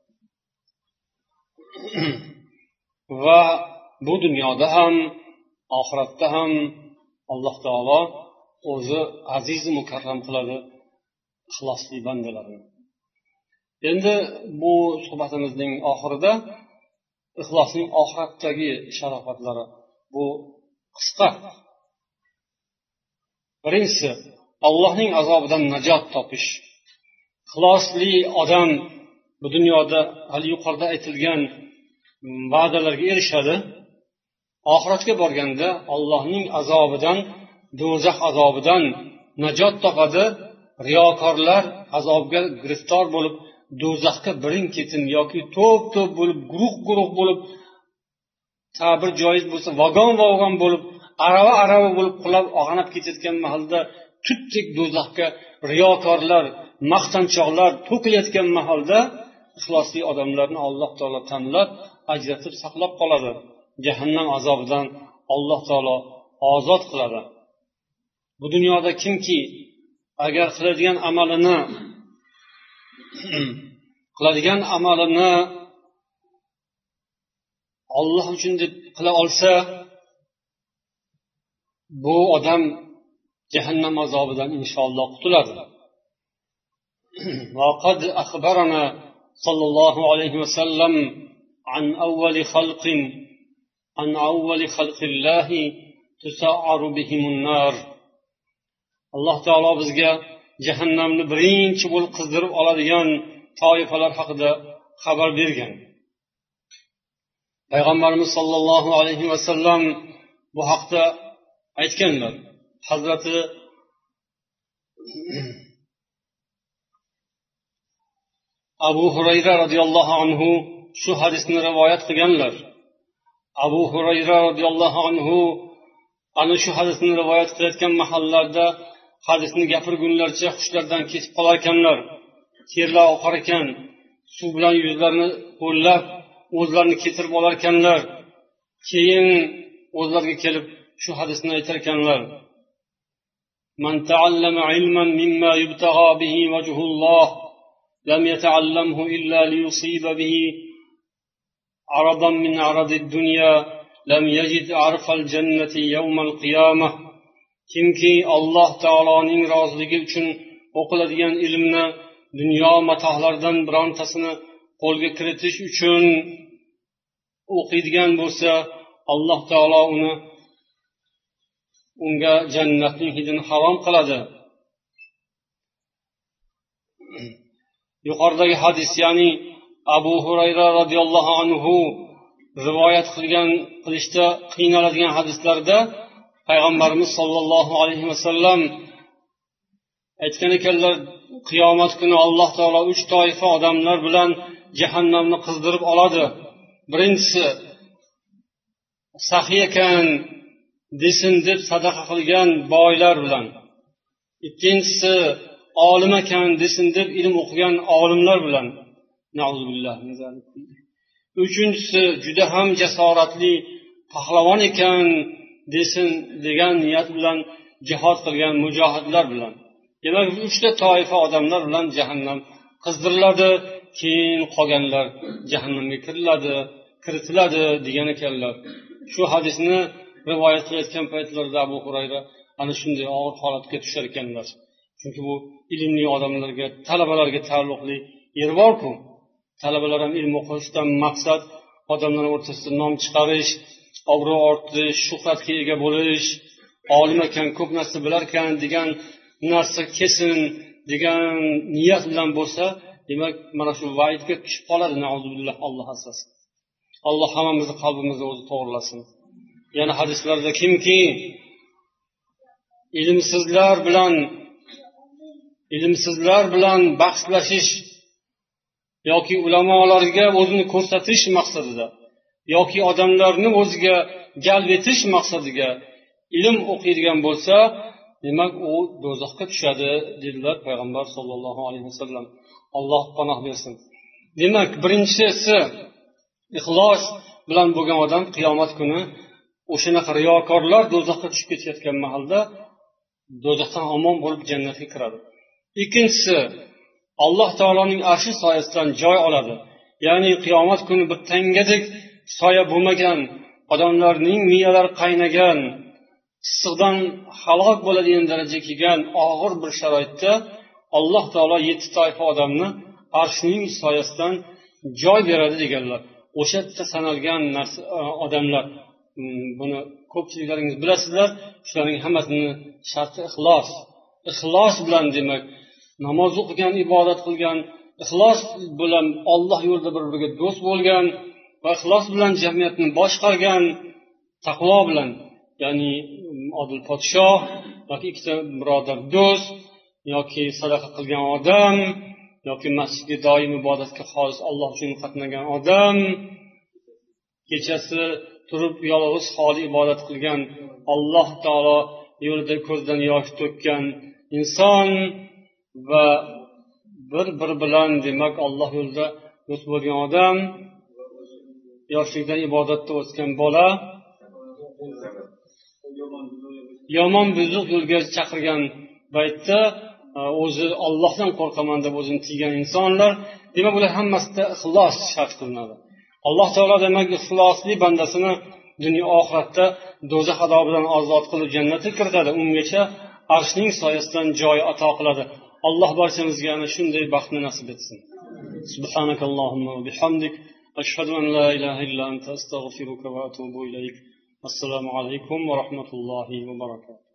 Va bu dunyoda ham, oxiratda ham Alloh taolo o'zi aziz mukarram qiladi ixlosli bandalarni. Endi bu suhbatimizning oxirida ixlosning oxiratdagi sharofatlari bu qisqa. Birinchisi, Allohning azobidan najot topish. Ixlosli odam bu dunyoda hali yuqorida aytilgan va'dalarga erishadi. Oxiratga borganda Allohning azobidan, do'zax azobidan najot topadi. Riyokorlar azobga giriftor bo'lib do'zaxga birin ketin yoki to'p to'p bo'lib guruh guruh bo'lib ta'bir joiz bo'lsa vagon vagon bo'lib arava arava bo'lib qulab og'anab ketayotgan mahalda tutdek do'zaxga riyokorlar maqtanchoqlar to'kilayotgan mahalda ixlosli odamlarni alloh taolo tanlab ajratib saqlab qoladi, jahannam azobidan alloh taolo ozod qiladi. Bu dunyoda kimki agar qiladigan amalini qiladigan amalini Alloh uchun deb qila olsa, bu odam jahannam azobidan inshaalloh qutuladi. وقد أخبرنا صلى الله عليه وسلم عن أول خلق عن أول خلق الله تسعر بهم النار. alloh taolo bizga jahannamni birinchi bo'lib qizdirib oladigan toifalar haqida xabar bergan. Payg'ambarimiz sollallohu alayhi vasallam bu haqda aytganlar. Hazrati Abu Hurayra radhiyallohu anhu shu hadisni rivoyat qilganlar. Abu Hurayra radhiyallohu anhu ana shu hadisni rivoyat qilayotgan mahallarda hadisni gapirgunlarcha hushlaridan ketib qolar ekanlar. Terlar oqar ekan, suv bilan yuzlarini ho'llab o'zlarini ketirib olar ekanlar. Keyin o'zlariga kelib shu hadisni aytar ekanlar. Man ta'allama ilman mimma yubtagha bihi wajhulloh lam yata'allamhu illa liyusiba bihi aradan min aradid dunya lam yajid arfal jannati yawmal qiyamah. Kimki Alloh taoloning roziligi uchun o'qiladigan ilmni dunyo matohlaridan birontasini qo'lga kiritish uchun o'qiydigan bo'lsa, Alloh taolo uni unga jannatning hidini harom qiladi. Yuqoridagi hadis, ya'ni Abu Hurayra radhiyallohu anhu rivoyat qilgan qilishda qiynaladigan hadislarda Payg'ambarimiz sollallohu alayhi vasallam aytgan ekanlar, qiyomat kuni Alloh taolo uch toifa odamlar bilan jahannamni qizdirib oladi. Birinchisi saxiy ekan desin deb sadaqa qilgan boylar bilan. Ikkinchisi olim ekan desin deb ilm o'qigan olimlar bilan. Nauzubillah min zalik. Uchinchisi juda ham jasoratli pahlavon ekan desin degan niyat bilan jihad qilgan mujohidlar bilan. Demak, uchta toifa odamlar bilan jahannam qizdiriladi, keyin qolganlar jahannamga kiriladi, kiritiladi degan ekanlar. Shu hadisni rivoyat qilayotgan paytlarida Abu Hurayra ana shunday og'ir holatga tushar ekanlar. Chunki bu ilmli odamlarga, talabalarga taalluqli yer bor-ku. Talabalar ham ilm o'qishdan maqsad odamlar o'rtasida nom chiqarish, obro' orttirish, shuhratga ega bo'lish, olim ekan, ko'p narsa bilar ekan degan narsa kesin degan niyat bilan bo'lsa, demak mana shu vaidga tushib qoladi. Nauzubillah, Alloh asrasin. Alloh hammamizni qalbimizni o'zi to'g'rilasin. Yana hadislarda kimki ilmsizlar bilan ilmsizlar bilan bahslashish yoki ulamolarga o'zini ko'rsatish maqsadida yoki odamlarni o'ziga jalb etish maqsadiga ilm o'qiydigan bo'lsa, demak u do'zaxga tushadi dedilar payg'ambar sollallohu alayhi vasallam. Alloh panoh bersin. Demak, birinchisi ixlos bilan bo'lgan odam qiyomat kuni o'shanaqa riyokorlar do'zaxga tushib ketayotgan mahalda do'zaxdan omon bo'lib jannatga kiradi. Ikkinchisi Alloh taoloning arshi soyasidan joy oladi. Ya'ni qiyomat kuni bir tangadek soya bo'lmagan, odamlarning miyalari qaynagan, issiqdan halok bo'ladigan darajaga kelgan og'ir bir sharoitda Alloh taolo yetti toifa odamni arshining soyasidan joy beradi deganlar. O'sha yerda sanalgan narsa odamlar, buni ko'pchiliklaringiz bilasizlar, shularning hammasini sharti ixlos. Ixlos bilan, demak, namoz o'qigan, ibodat qilgan, ixlos bilan Alloh yo'lida bir-biriga do'st bo'lgan va ixlos bilan jamiyatni boshqargan, taqvo bilan, ya'ni odil podshoh yoki ikkita birodar do'st yoki sadaqa qilgan odam yoki masjidga doim ibodatga xolis alloh uchun qatnagan odam, kechasi turib yolg'iz holi ibodat qilgan, alloh taolo yo'lida ko'zdan yosh to'kkan inson va bir bir bilan demak alloh yo'lida do'st bo'lgan odam, yoshlikdan ibodatda o'sgan bola, yomon buzuq yo'lga chaqirgan paytda o'zi Allohdan qo'rqaman deb o'zini tiygan insonlar, demak bular hammasida ixlos shart qilinadi. Alloh taolo demak ixlosli bandasini dunyo oxiratda do'zax azobidan ozod qilib jannatga kiritadi. Ungacha arshning soyasidan joy ato qiladi. Alloh barchamizga ana shunday baxtni nasib etsin. Subhanakallohumma va bihamdik, ashhadu an la ilaha illa anta, astaghfiruka va atubu ilayk. Assalomu alaykum va rahmatullohi va barakatuh.